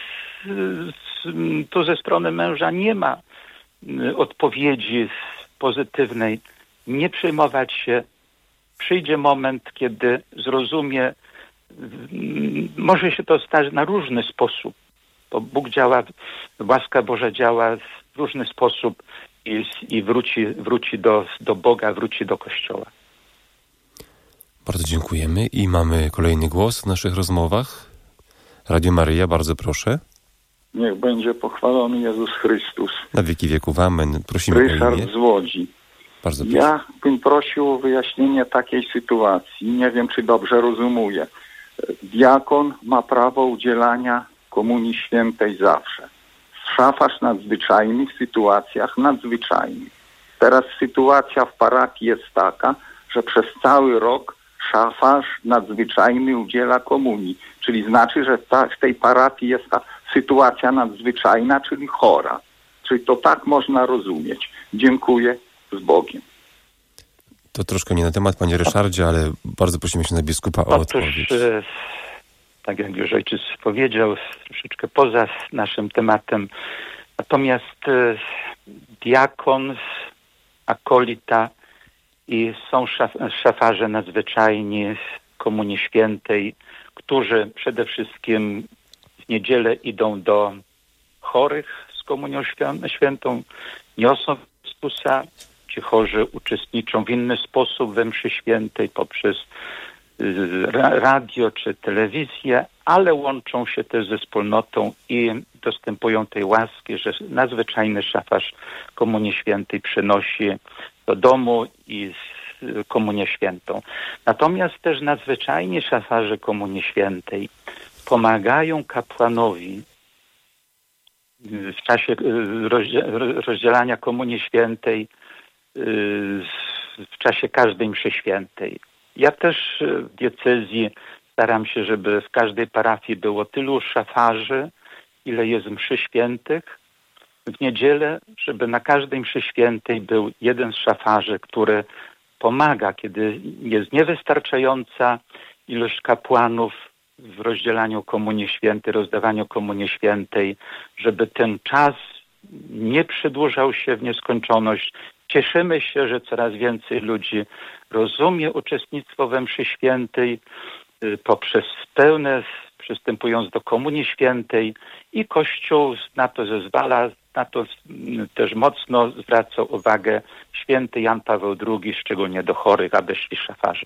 tu ze strony męża nie ma odpowiedzi pozytywnej, nie przejmować się. Przyjdzie moment, kiedy zrozumie, może się to stać na różny sposób, bo Bóg działa, łaska Boża działa w różny sposób i wróci do Boga, wróci do Kościoła. Bardzo dziękujemy i mamy kolejny głos w naszych rozmowach. Radio Maryja, bardzo proszę. Niech będzie pochwalony Jezus Chrystus. Na wieki wieków, amen. Prosimy Ryszard o imię. z Łodzi. Bardzo proszę. Ja bym prosił o wyjaśnienie takiej sytuacji. Nie wiem, czy dobrze rozumuję. Diakon ma prawo udzielania komunii świętej zawsze. Szafarz nadzwyczajny w sytuacjach nadzwyczajnych. Teraz sytuacja w parafii jest taka, że przez cały rok szafarz nadzwyczajny udziela komunii. Czyli znaczy, że w tej parafii jest ta sytuacja nadzwyczajna, czyli chora. Czyli to tak można rozumieć. Dziękuję, z Bogiem. To troszkę nie na temat, panie Ryszardzie, ale bardzo prosimy się na biskupa o odpowiedź. Tak jak już ojciec powiedział, troszeczkę poza naszym tematem. Natomiast diakon, akolita i są szafarze nadzwyczajni Komunii Świętej, którzy przede wszystkim w niedzielę idą do chorych z Komunią Świętą, niosą Chrystusa. Ci chorzy uczestniczą w inny sposób we mszy świętej poprzez radio czy telewizję, ale łączą się też ze wspólnotą i dostępują tej łaski, że nadzwyczajny szafarz Komunii Świętej przynosi do domu i Komunię Świętą. Natomiast też nadzwyczajni szafarze Komunii Świętej pomagają kapłanowi w czasie rozdzielania Komunii Świętej, w czasie każdej mszy świętej. Ja też w diecezji staram się, żeby w każdej parafii było tylu szafarzy, ile jest mszy świętych. W niedzielę, żeby na każdej mszy świętej był jeden z szafarzy, który pomaga, kiedy jest niewystarczająca ilość kapłanów w rozdzielaniu Komunii Świętej, rozdawaniu Komunii Świętej, żeby ten czas nie przedłużał się w nieskończoność. Cieszymy się, że coraz więcej ludzi rozumie uczestnictwo we mszy świętej poprzez pełne, przystępując do Komunii Świętej, i Kościół na to zezwala, na to też mocno zwraca uwagę święty Jan Paweł II, szczególnie do chorych, aby szli szafarze.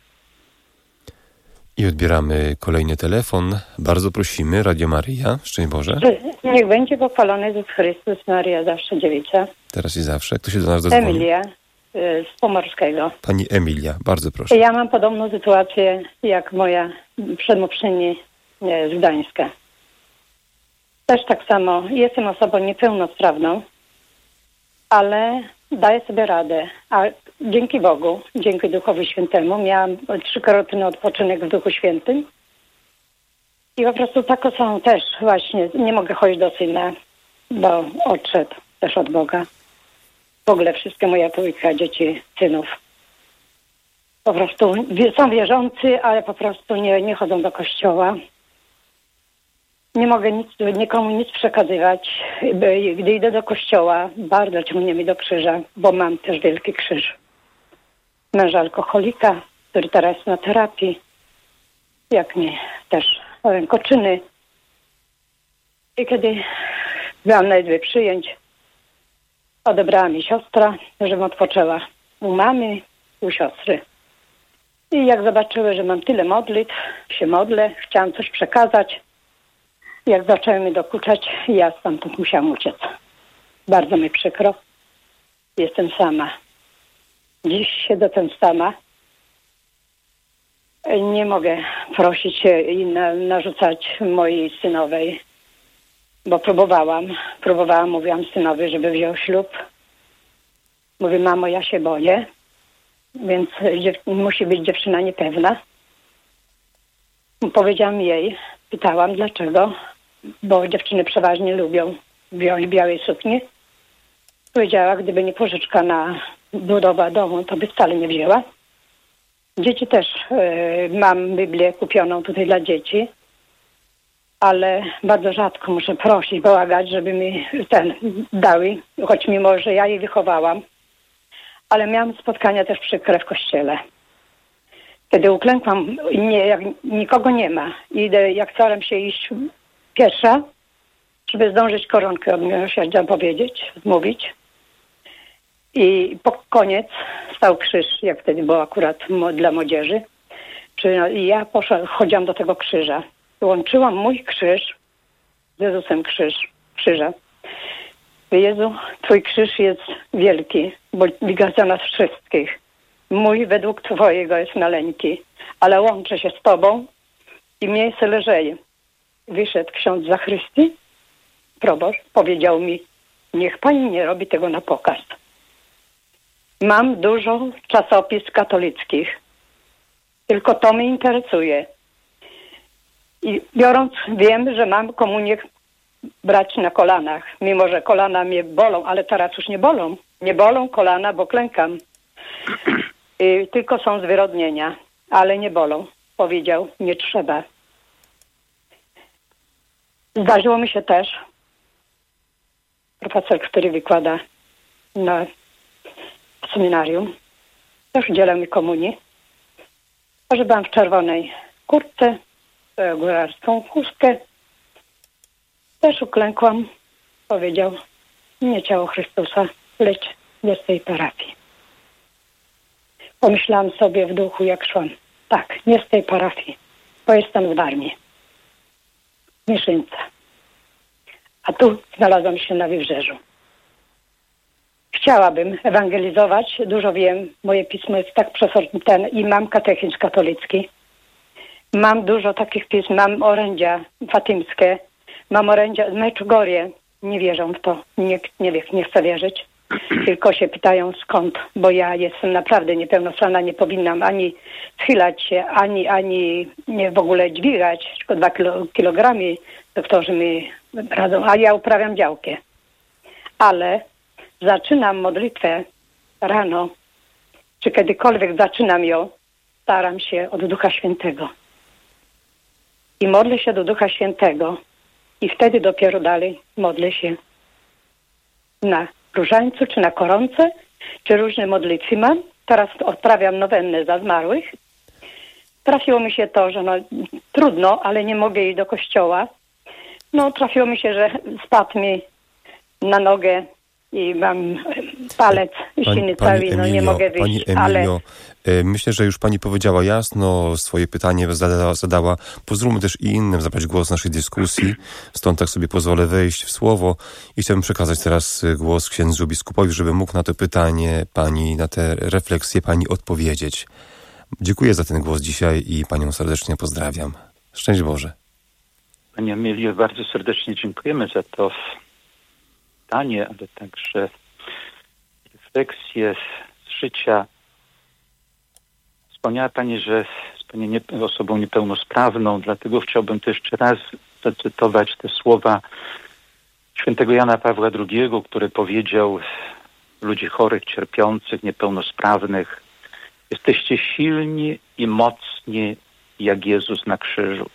I odbieramy kolejny telefon. Bardzo prosimy, Radio Maryja. Szczęść Boże. Niech będzie pochwalony Jezus Chrystus, Maria zawsze dziewica. Teraz i zawsze. Kto się do nas zadzwoni? Emilia z Pomorskiego. Pani Emilia, bardzo proszę. Ja mam podobną sytuację jak moja przedmówczyni z Gdańska. Też tak samo. Jestem osobą niepełnosprawną, ale daję sobie radę. A dzięki Bogu, dzięki Duchowi Świętemu miałam 3-krotny odpoczynek w Duchu Świętym. I po prostu tak są też właśnie. Nie mogę chodzić do syna, bo odszedł też od Boga. W ogóle wszystkie moja trójka dzieci, synów. Po prostu są wierzący, ale po prostu nie chodzą do kościoła. Nie mogę nikomu nic przekazywać. Gdy idę do kościoła, bardzo ciągnie mi do krzyża, bo mam też wielki krzyż. Męża alkoholika, który teraz jest na terapii. Jak mi też rękoczyny. I kiedy byłam na izbie przyjęć, odebrała mi siostra, żebym odpoczęła u mamy, u siostry. I jak zobaczyły, że mam tyle modlitw, się modlę, chciałam coś przekazać. Jak zaczęły mi dokuczać, ja stamtąd musiałam uciec. Bardzo mi przykro. Jestem sama. Dziś siedzę tam sama. Nie mogę prosić i narzucać mojej synowej, bo próbowałam, mówiłam synowi, żeby wziął ślub. Mówię, mamo, ja się boję, więc musi być dziewczyna niepewna. Powiedziałam jej, pytałam dlaczego, bo dziewczyny przeważnie lubią białej sukni. Powiedziała, gdyby nie pożyczka na budowę domu, to by wcale nie wzięła. Dzieci też, mam Biblię kupioną tutaj dla dzieci, ale bardzo rzadko muszę prosić, błagać, żeby mi dały, choć mimo, że ja je wychowałam. Ale miałam spotkania też przykre w kościele. Kiedy uklękłam, jak nikogo nie ma, idę, jak staram się iść piesza, żeby zdążyć koronkę od miłosierdzia powiedzieć, mówić. I po koniec stał krzyż, jak wtedy było akurat dla młodzieży. I ja chodziłam do tego krzyża. Łączyłam mój krzyż z Jezusem krzyża. Jezu, Twój krzyż jest wielki, bo wygasa nas wszystkich. Mój według Twojego jest maleńki, ale łączę się z Tobą i miejsce lżeje. Wyszedł ksiądz zachrystii, proboszcz, powiedział mi, niech Pani nie robi tego na pokaz. Mam dużo czasopism katolickich, tylko to mnie interesuje. I biorąc, wiem, że mam komunię brać na kolanach, mimo że kolana mnie bolą, ale teraz już nie bolą. Nie bolą kolana, bo klękam. I tylko są zwyrodnienia, ale nie bolą. Powiedział, nie trzeba. Zdarzyło mi się też, profesor, który wykłada na seminarium, też udzielał mi komunii, że byłam w czerwonej kurtce, górarską chustkę. Też uklękłam. Powiedział, nie ciało Chrystusa, lecz nie z tej parafii. Pomyślałam sobie w duchu, jak szłam. Tak, nie z tej parafii, bo jestem w Warmii, w Mieszynce. A tu znalazłam się na Wybrzeżu. Chciałabym ewangelizować, dużo wiem, moje pismo jest tak przesortne i mam katechizm katolicki. Mam dużo takich pism, mam orędzia fatymskie, mam orędzia Meczugorie. Nie wierzą w to, nikt nie chce wierzyć. Tylko się pytają skąd, bo ja jestem naprawdę niepełnosprawna, nie powinnam ani schylać się, ani nie w ogóle dźwigać, tylko 2 kilogramy doktorzy mi radzą, a ja uprawiam działkę. Ale zaczynam modlitwę rano, czy kiedykolwiek zaczynam ją, staram się od Ducha Świętego. I modlę się do Ducha Świętego i wtedy dopiero dalej modlę się na różańcu, czy na koronce, czy różne modlitwy mam. Teraz odprawiam nowennę za zmarłych. Trafiło mi się to, że trudno, ale nie mogę iść do kościoła. Trafiło mi się, że spadł mi na nogę i mam palec silny cały, nie mogę wyjść. Pani Emilio, myślę, że już pani powiedziała jasno, swoje pytanie zadała. Pozwólmy też i innym zabrać głos w naszej dyskusji, stąd tak sobie pozwolę wejść w słowo i chciałbym przekazać teraz głos księdzu biskupowi, żeby mógł na to pytanie pani, na te refleksje pani odpowiedzieć. Dziękuję za ten głos dzisiaj i panią serdecznie pozdrawiam. Szczęść Boże. Pani Emilio, bardzo serdecznie dziękujemy za to pytanie, ale także refleksje z życia. Wspomniała Pani, że jest Pani osobą niepełnosprawną, dlatego chciałbym to jeszcze raz zacytować te słowa świętego Jana Pawła II, który powiedział: ludzi chorych, cierpiących, niepełnosprawnych, jesteście silni i mocni jak Jezus na krzyżu.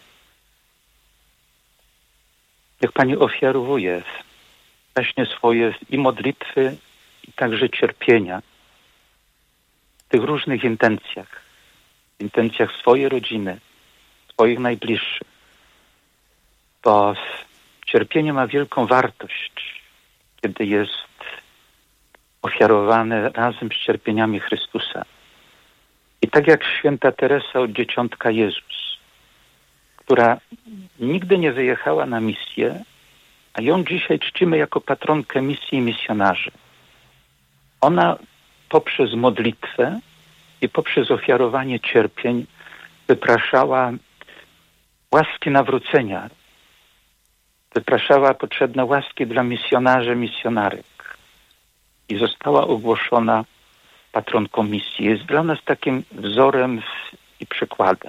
Niech Pani ofiarowuje właśnie swoje i modlitwy, i także cierpienia w tych różnych intencjach swojej rodziny, swoich najbliższych. Bo cierpienie ma wielką wartość, kiedy jest ofiarowane razem z cierpieniami Chrystusa. I tak jak święta Teresa od Dzieciątka Jezus, która nigdy nie wyjechała na misję, a ją dzisiaj czcimy jako patronkę misji i misjonarzy. Ona poprzez modlitwę i poprzez ofiarowanie cierpień wypraszała łaski nawrócenia. Wypraszała potrzebne łaski dla misjonarzy, misjonarek. I została ogłoszona patronką misji. Jest dla nas takim wzorem i przykładem.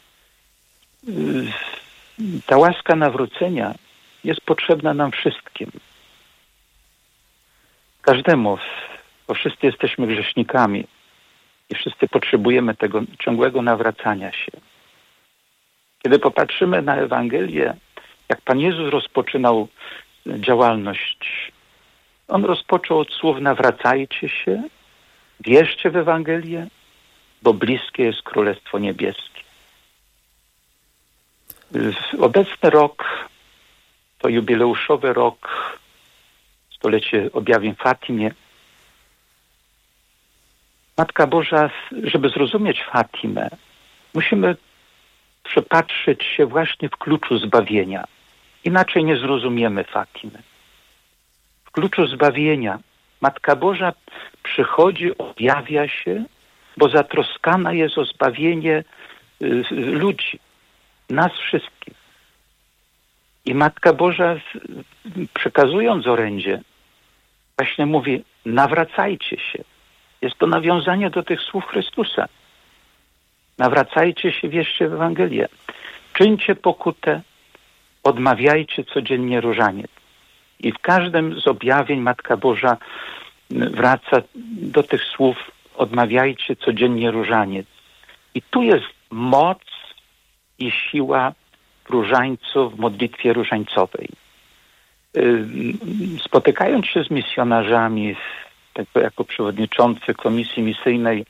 Ta łaska nawrócenia jest potrzebna nam wszystkim. Każdemu, bo wszyscy jesteśmy grzesznikami i wszyscy potrzebujemy tego ciągłego nawracania się. Kiedy popatrzymy na Ewangelię, jak Pan Jezus rozpoczynał działalność, On rozpoczął od słów: nawracajcie się, wierzcie w Ewangelię, bo bliskie jest Królestwo Niebieskie. Obecny rok to jubileuszowy rok, stolecie objawień w Fatimie. Matka Boża, żeby zrozumieć Fatimę, musimy przepatrzyć się właśnie w kluczu zbawienia. Inaczej nie zrozumiemy Fatimy. W kluczu zbawienia Matka Boża przychodzi, objawia się, bo zatroskana jest o zbawienie ludzi, nas wszystkich. I Matka Boża, przekazując orędzie, właśnie mówi: nawracajcie się. Jest to nawiązanie do tych słów Chrystusa. Nawracajcie się, wierzcie w Ewangelię. Czyńcie pokutę, odmawiajcie codziennie różaniec. I w każdym z objawień Matka Boża wraca do tych słów: odmawiajcie codziennie różaniec. I tu jest moc i siła w różańcu, w modlitwie różańcowej. Spotykając się z misjonarzami, jako przewodniczący komisji misyjnej,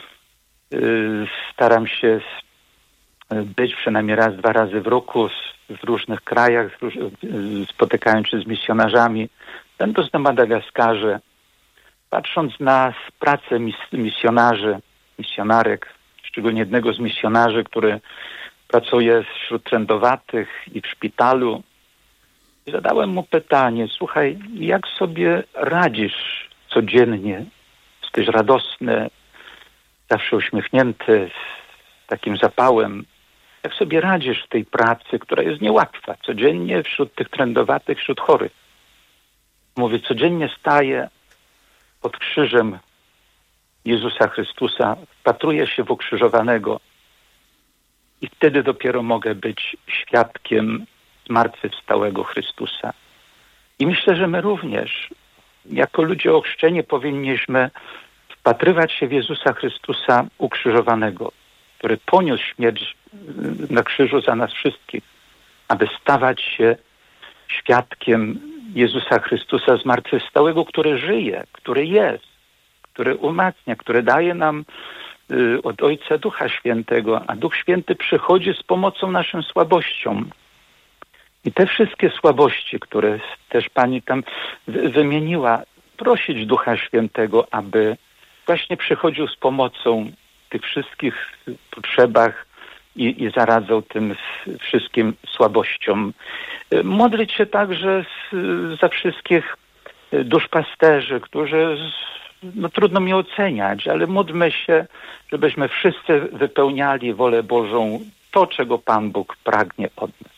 staram się być przynajmniej raz, 2 razy w roku w różnych krajach, spotykając się z misjonarzami. Będąc na Madagaskarze, patrząc na pracę misjonarzy, misjonarek, szczególnie jednego z misjonarzy, który pracuje wśród trędowatych i w szpitalu, zadałem mu pytanie: słuchaj, jak sobie radzisz codziennie? Jesteś radosny, zawsze uśmiechnięty, z takim zapałem. Jak sobie radzisz w tej pracy, która jest niełatwa, codziennie wśród tych trędowatych, wśród chorych. Mówię, codziennie staję pod krzyżem Jezusa Chrystusa, wpatruję się w ukrzyżowanego i wtedy dopiero mogę być świadkiem zmartwychwstałego Chrystusa. I myślę, że my również, jako ludzie ochrzczeni, powinniśmy wpatrywać się w Jezusa Chrystusa ukrzyżowanego, który poniósł śmierć na krzyżu za nas wszystkich, aby stawać się świadkiem Jezusa Chrystusa zmartwychwstałego, który żyje, który jest, który umacnia, który daje nam od Ojca Ducha Świętego, a Duch Święty przychodzi z pomocą naszym słabościom. I te wszystkie słabości, które też Pani tam wymieniła, prosić Ducha Świętego, aby właśnie przychodził z pomocą tych wszystkich potrzebach i zaradzał tym wszystkim słabościom. Modlić się także za wszystkich duszpasterzy, którzy, trudno mi oceniać, ale módlmy się, żebyśmy wszyscy wypełniali wolę Bożą, to, czego Pan Bóg pragnie od nas.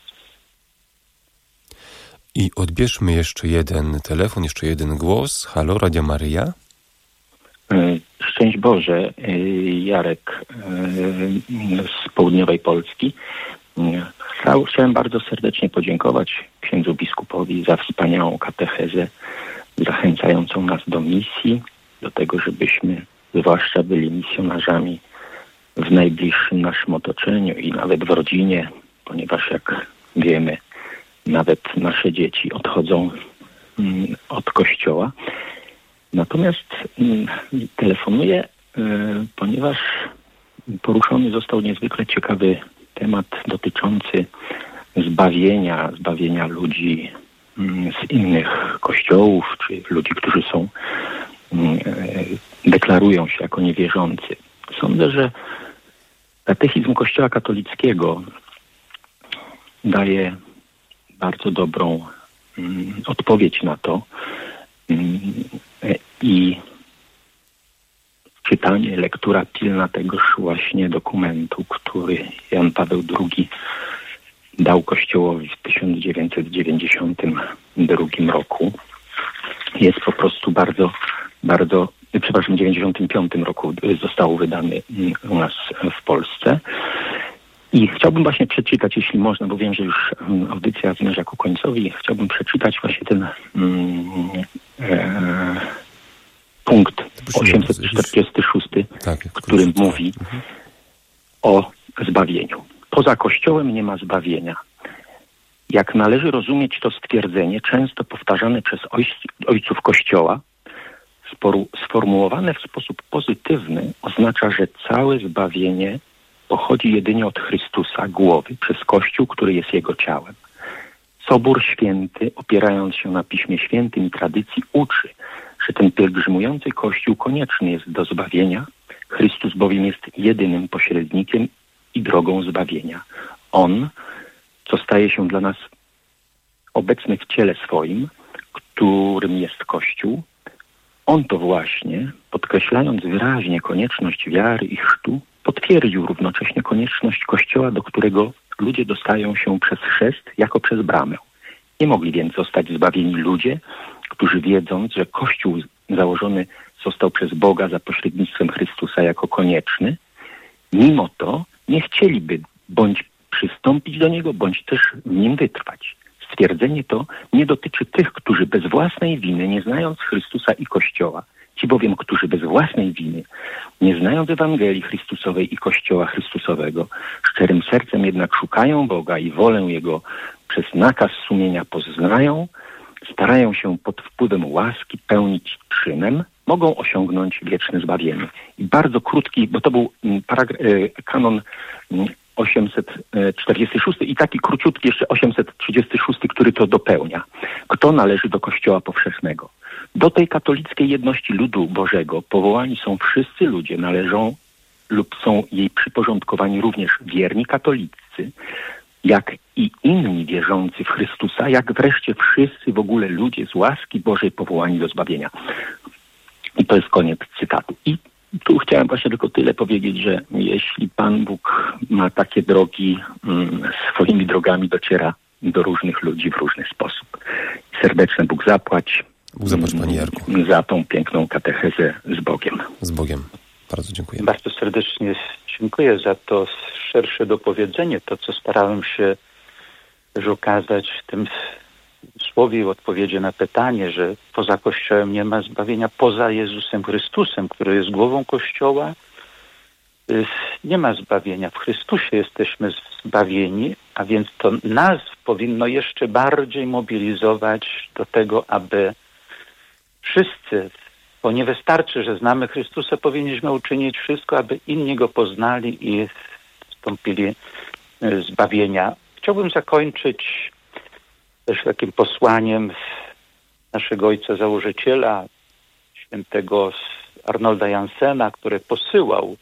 I odbierzmy jeszcze jeden telefon, jeszcze jeden głos. Halo, Radio Maryja. Szczęść Boże, Jarek z południowej Polski. Chciałem bardzo serdecznie podziękować księdzu biskupowi za wspaniałą katechezę, zachęcającą nas do misji, do tego, żebyśmy zwłaszcza byli misjonarzami w najbliższym naszym otoczeniu i nawet w rodzinie, ponieważ jak wiemy, nawet nasze dzieci odchodzą od Kościoła. Natomiast telefonuję, ponieważ poruszony został niezwykle ciekawy temat dotyczący zbawienia ludzi z innych kościołów, czy ludzi, którzy deklarują się jako niewierzący. Sądzę, że katechizm Kościoła katolickiego daje bardzo dobrą odpowiedź na to i czytanie, lektura pilna tegoż właśnie dokumentu, który Jan Paweł II dał Kościołowi w 1992 roku, jest po prostu w 1995 roku został wydany u nas w Polsce. I chciałbym właśnie przeczytać, jeśli można, bo wiem, że już audycja zmierza ku końcowi, chciałbym przeczytać właśnie ten punkt 846, w którym mówi o zbawieniu. Poza Kościołem nie ma zbawienia. Jak należy rozumieć to stwierdzenie, często powtarzane przez ojców Kościoła, sformułowane w sposób pozytywny, oznacza, że całe zbawienie pochodzi jedynie od Chrystusa, głowy, przez Kościół, który jest Jego ciałem. Sobór Święty, opierając się na Piśmie Świętym i tradycji, uczy, że ten pielgrzymujący Kościół konieczny jest do zbawienia. Chrystus bowiem jest jedynym pośrednikiem i drogą zbawienia. On, co staje się dla nas obecny w ciele swoim, którym jest Kościół, on to właśnie, podkreślając wyraźnie konieczność wiary i chrztu, potwierdził równocześnie konieczność Kościoła, do którego ludzie dostają się przez chrzest jako przez bramę. Nie mogli więc zostać zbawieni ludzie, którzy wiedząc, że Kościół założony został przez Boga za pośrednictwem Chrystusa jako konieczny, mimo to nie chcieliby bądź przystąpić do Niego, bądź też w Nim wytrwać. Stwierdzenie to nie dotyczy tych, którzy bez własnej winy, nie znając Chrystusa i Kościoła, ci bowiem, którzy bez własnej winy, nie znając Ewangelii Chrystusowej i Kościoła Chrystusowego, szczerym sercem jednak szukają Boga i wolę Jego przez nakaz sumienia poznają, starają się pod wpływem łaski pełnić czynem, mogą osiągnąć wieczne zbawienie. I bardzo krótki, bo to był kanon 846 i taki króciutki jeszcze 836, który to dopełnia. Kto należy do Kościoła powszechnego? Do tej katolickiej jedności ludu Bożego powołani są wszyscy ludzie, należą lub są jej przyporządkowani również wierni katolicy, jak i inni wierzący w Chrystusa, jak wreszcie wszyscy w ogóle ludzie z łaski Bożej powołani do zbawienia. I to jest koniec cytatu. I Tu chciałem właśnie tylko tyle powiedzieć, że jeśli Pan Bóg ma takie drogi, swoimi drogami dociera do różnych ludzi w różny sposób. Serdeczne Bóg zapłać. Bóg zapłać, Panie Jarku. Za tą piękną katechezę z Bogiem. Z Bogiem. Bardzo dziękuję. Bardzo serdecznie dziękuję za to szersze dopowiedzenie, to co starałem się też ukazać w tym słowie i odpowiedzi na pytanie, że poza Kościołem nie ma zbawienia, poza Jezusem Chrystusem, który jest głową Kościoła, nie ma zbawienia. W Chrystusie jesteśmy zbawieni, a więc to nas powinno jeszcze bardziej mobilizować do tego, aby wszyscy, bo nie wystarczy, że znamy Chrystusa, powinniśmy uczynić wszystko, aby inni Go poznali i wstąpili zbawienia. Chciałbym zakończyć też takim posłaniem naszego ojca założyciela, świętego Arnolda Jansena, który posyłał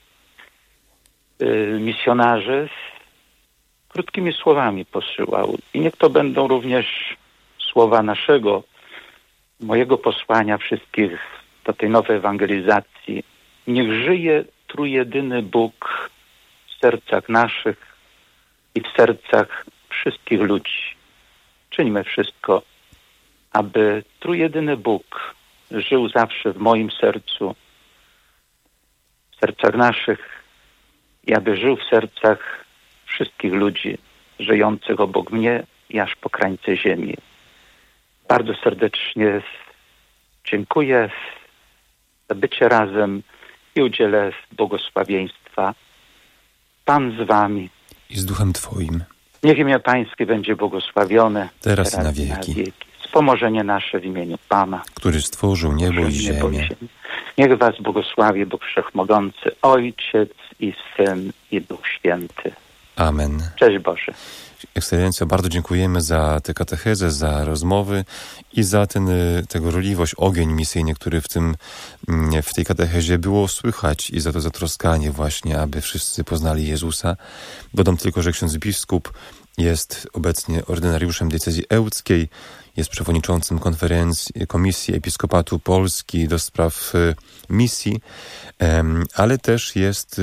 misjonarzy, krótkimi słowami posyłał. I niech to będą również słowa mojego posłania wszystkich do tej nowej ewangelizacji. Niech żyje trójjedyny Bóg w sercach naszych i w sercach wszystkich ludzi. Czyńmy wszystko, aby trójjedyny Bóg żył zawsze w moim sercu, w sercach naszych i aby żył w sercach wszystkich ludzi żyjących obok mnie i aż po krańce ziemi. Bardzo serdecznie dziękuję za bycie razem i udzielę błogosławieństwa. Pan z wami. I z duchem Twoim. Niech imię Pańskie będzie błogosławione. Teraz i na wieki. Wspomożenie nasze w imieniu Pana, który stworzył niebo i ziemię. Niech was błogosławi Bóg Wszechmogący, Ojciec i Syn i Duch Święty. Amen. Cześć Boże. Ekscelencjo, bardzo dziękujemy za tę katechezę, za rozmowy i za tę gorliwość, ogień misyjny, który w tej katechezie było słychać i za to zatroskanie właśnie, aby wszyscy poznali Jezusa. Dodam tylko, że ksiądz biskup jest obecnie ordynariuszem diecezji ełckiej, jest przewodniczącym Komisji Episkopatu Polski do spraw misji, ale też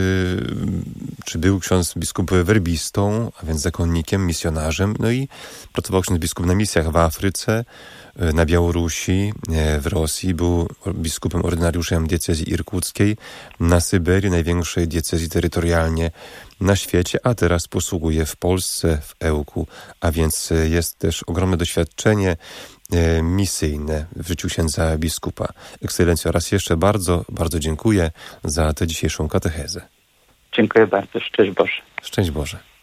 był ksiądz biskup werbistą, a więc zakonnikiem, misjonarzem, no i pracował ksiądz biskup na misjach w Afryce, na Białorusi, w Rosji, był biskupem ordynariuszem diecezji irkuckiej, na Syberii, największej diecezji terytorialnie na świecie, a teraz posługuje w Polsce, w Ełku, a więc jest też ogromne doświadczenie misyjne w życiu księdza biskupa. Ekscelencjo, raz jeszcze bardzo, bardzo dziękuję za tę dzisiejszą katechezę. Dziękuję bardzo. Szczęść Boże. Szczęść Boże.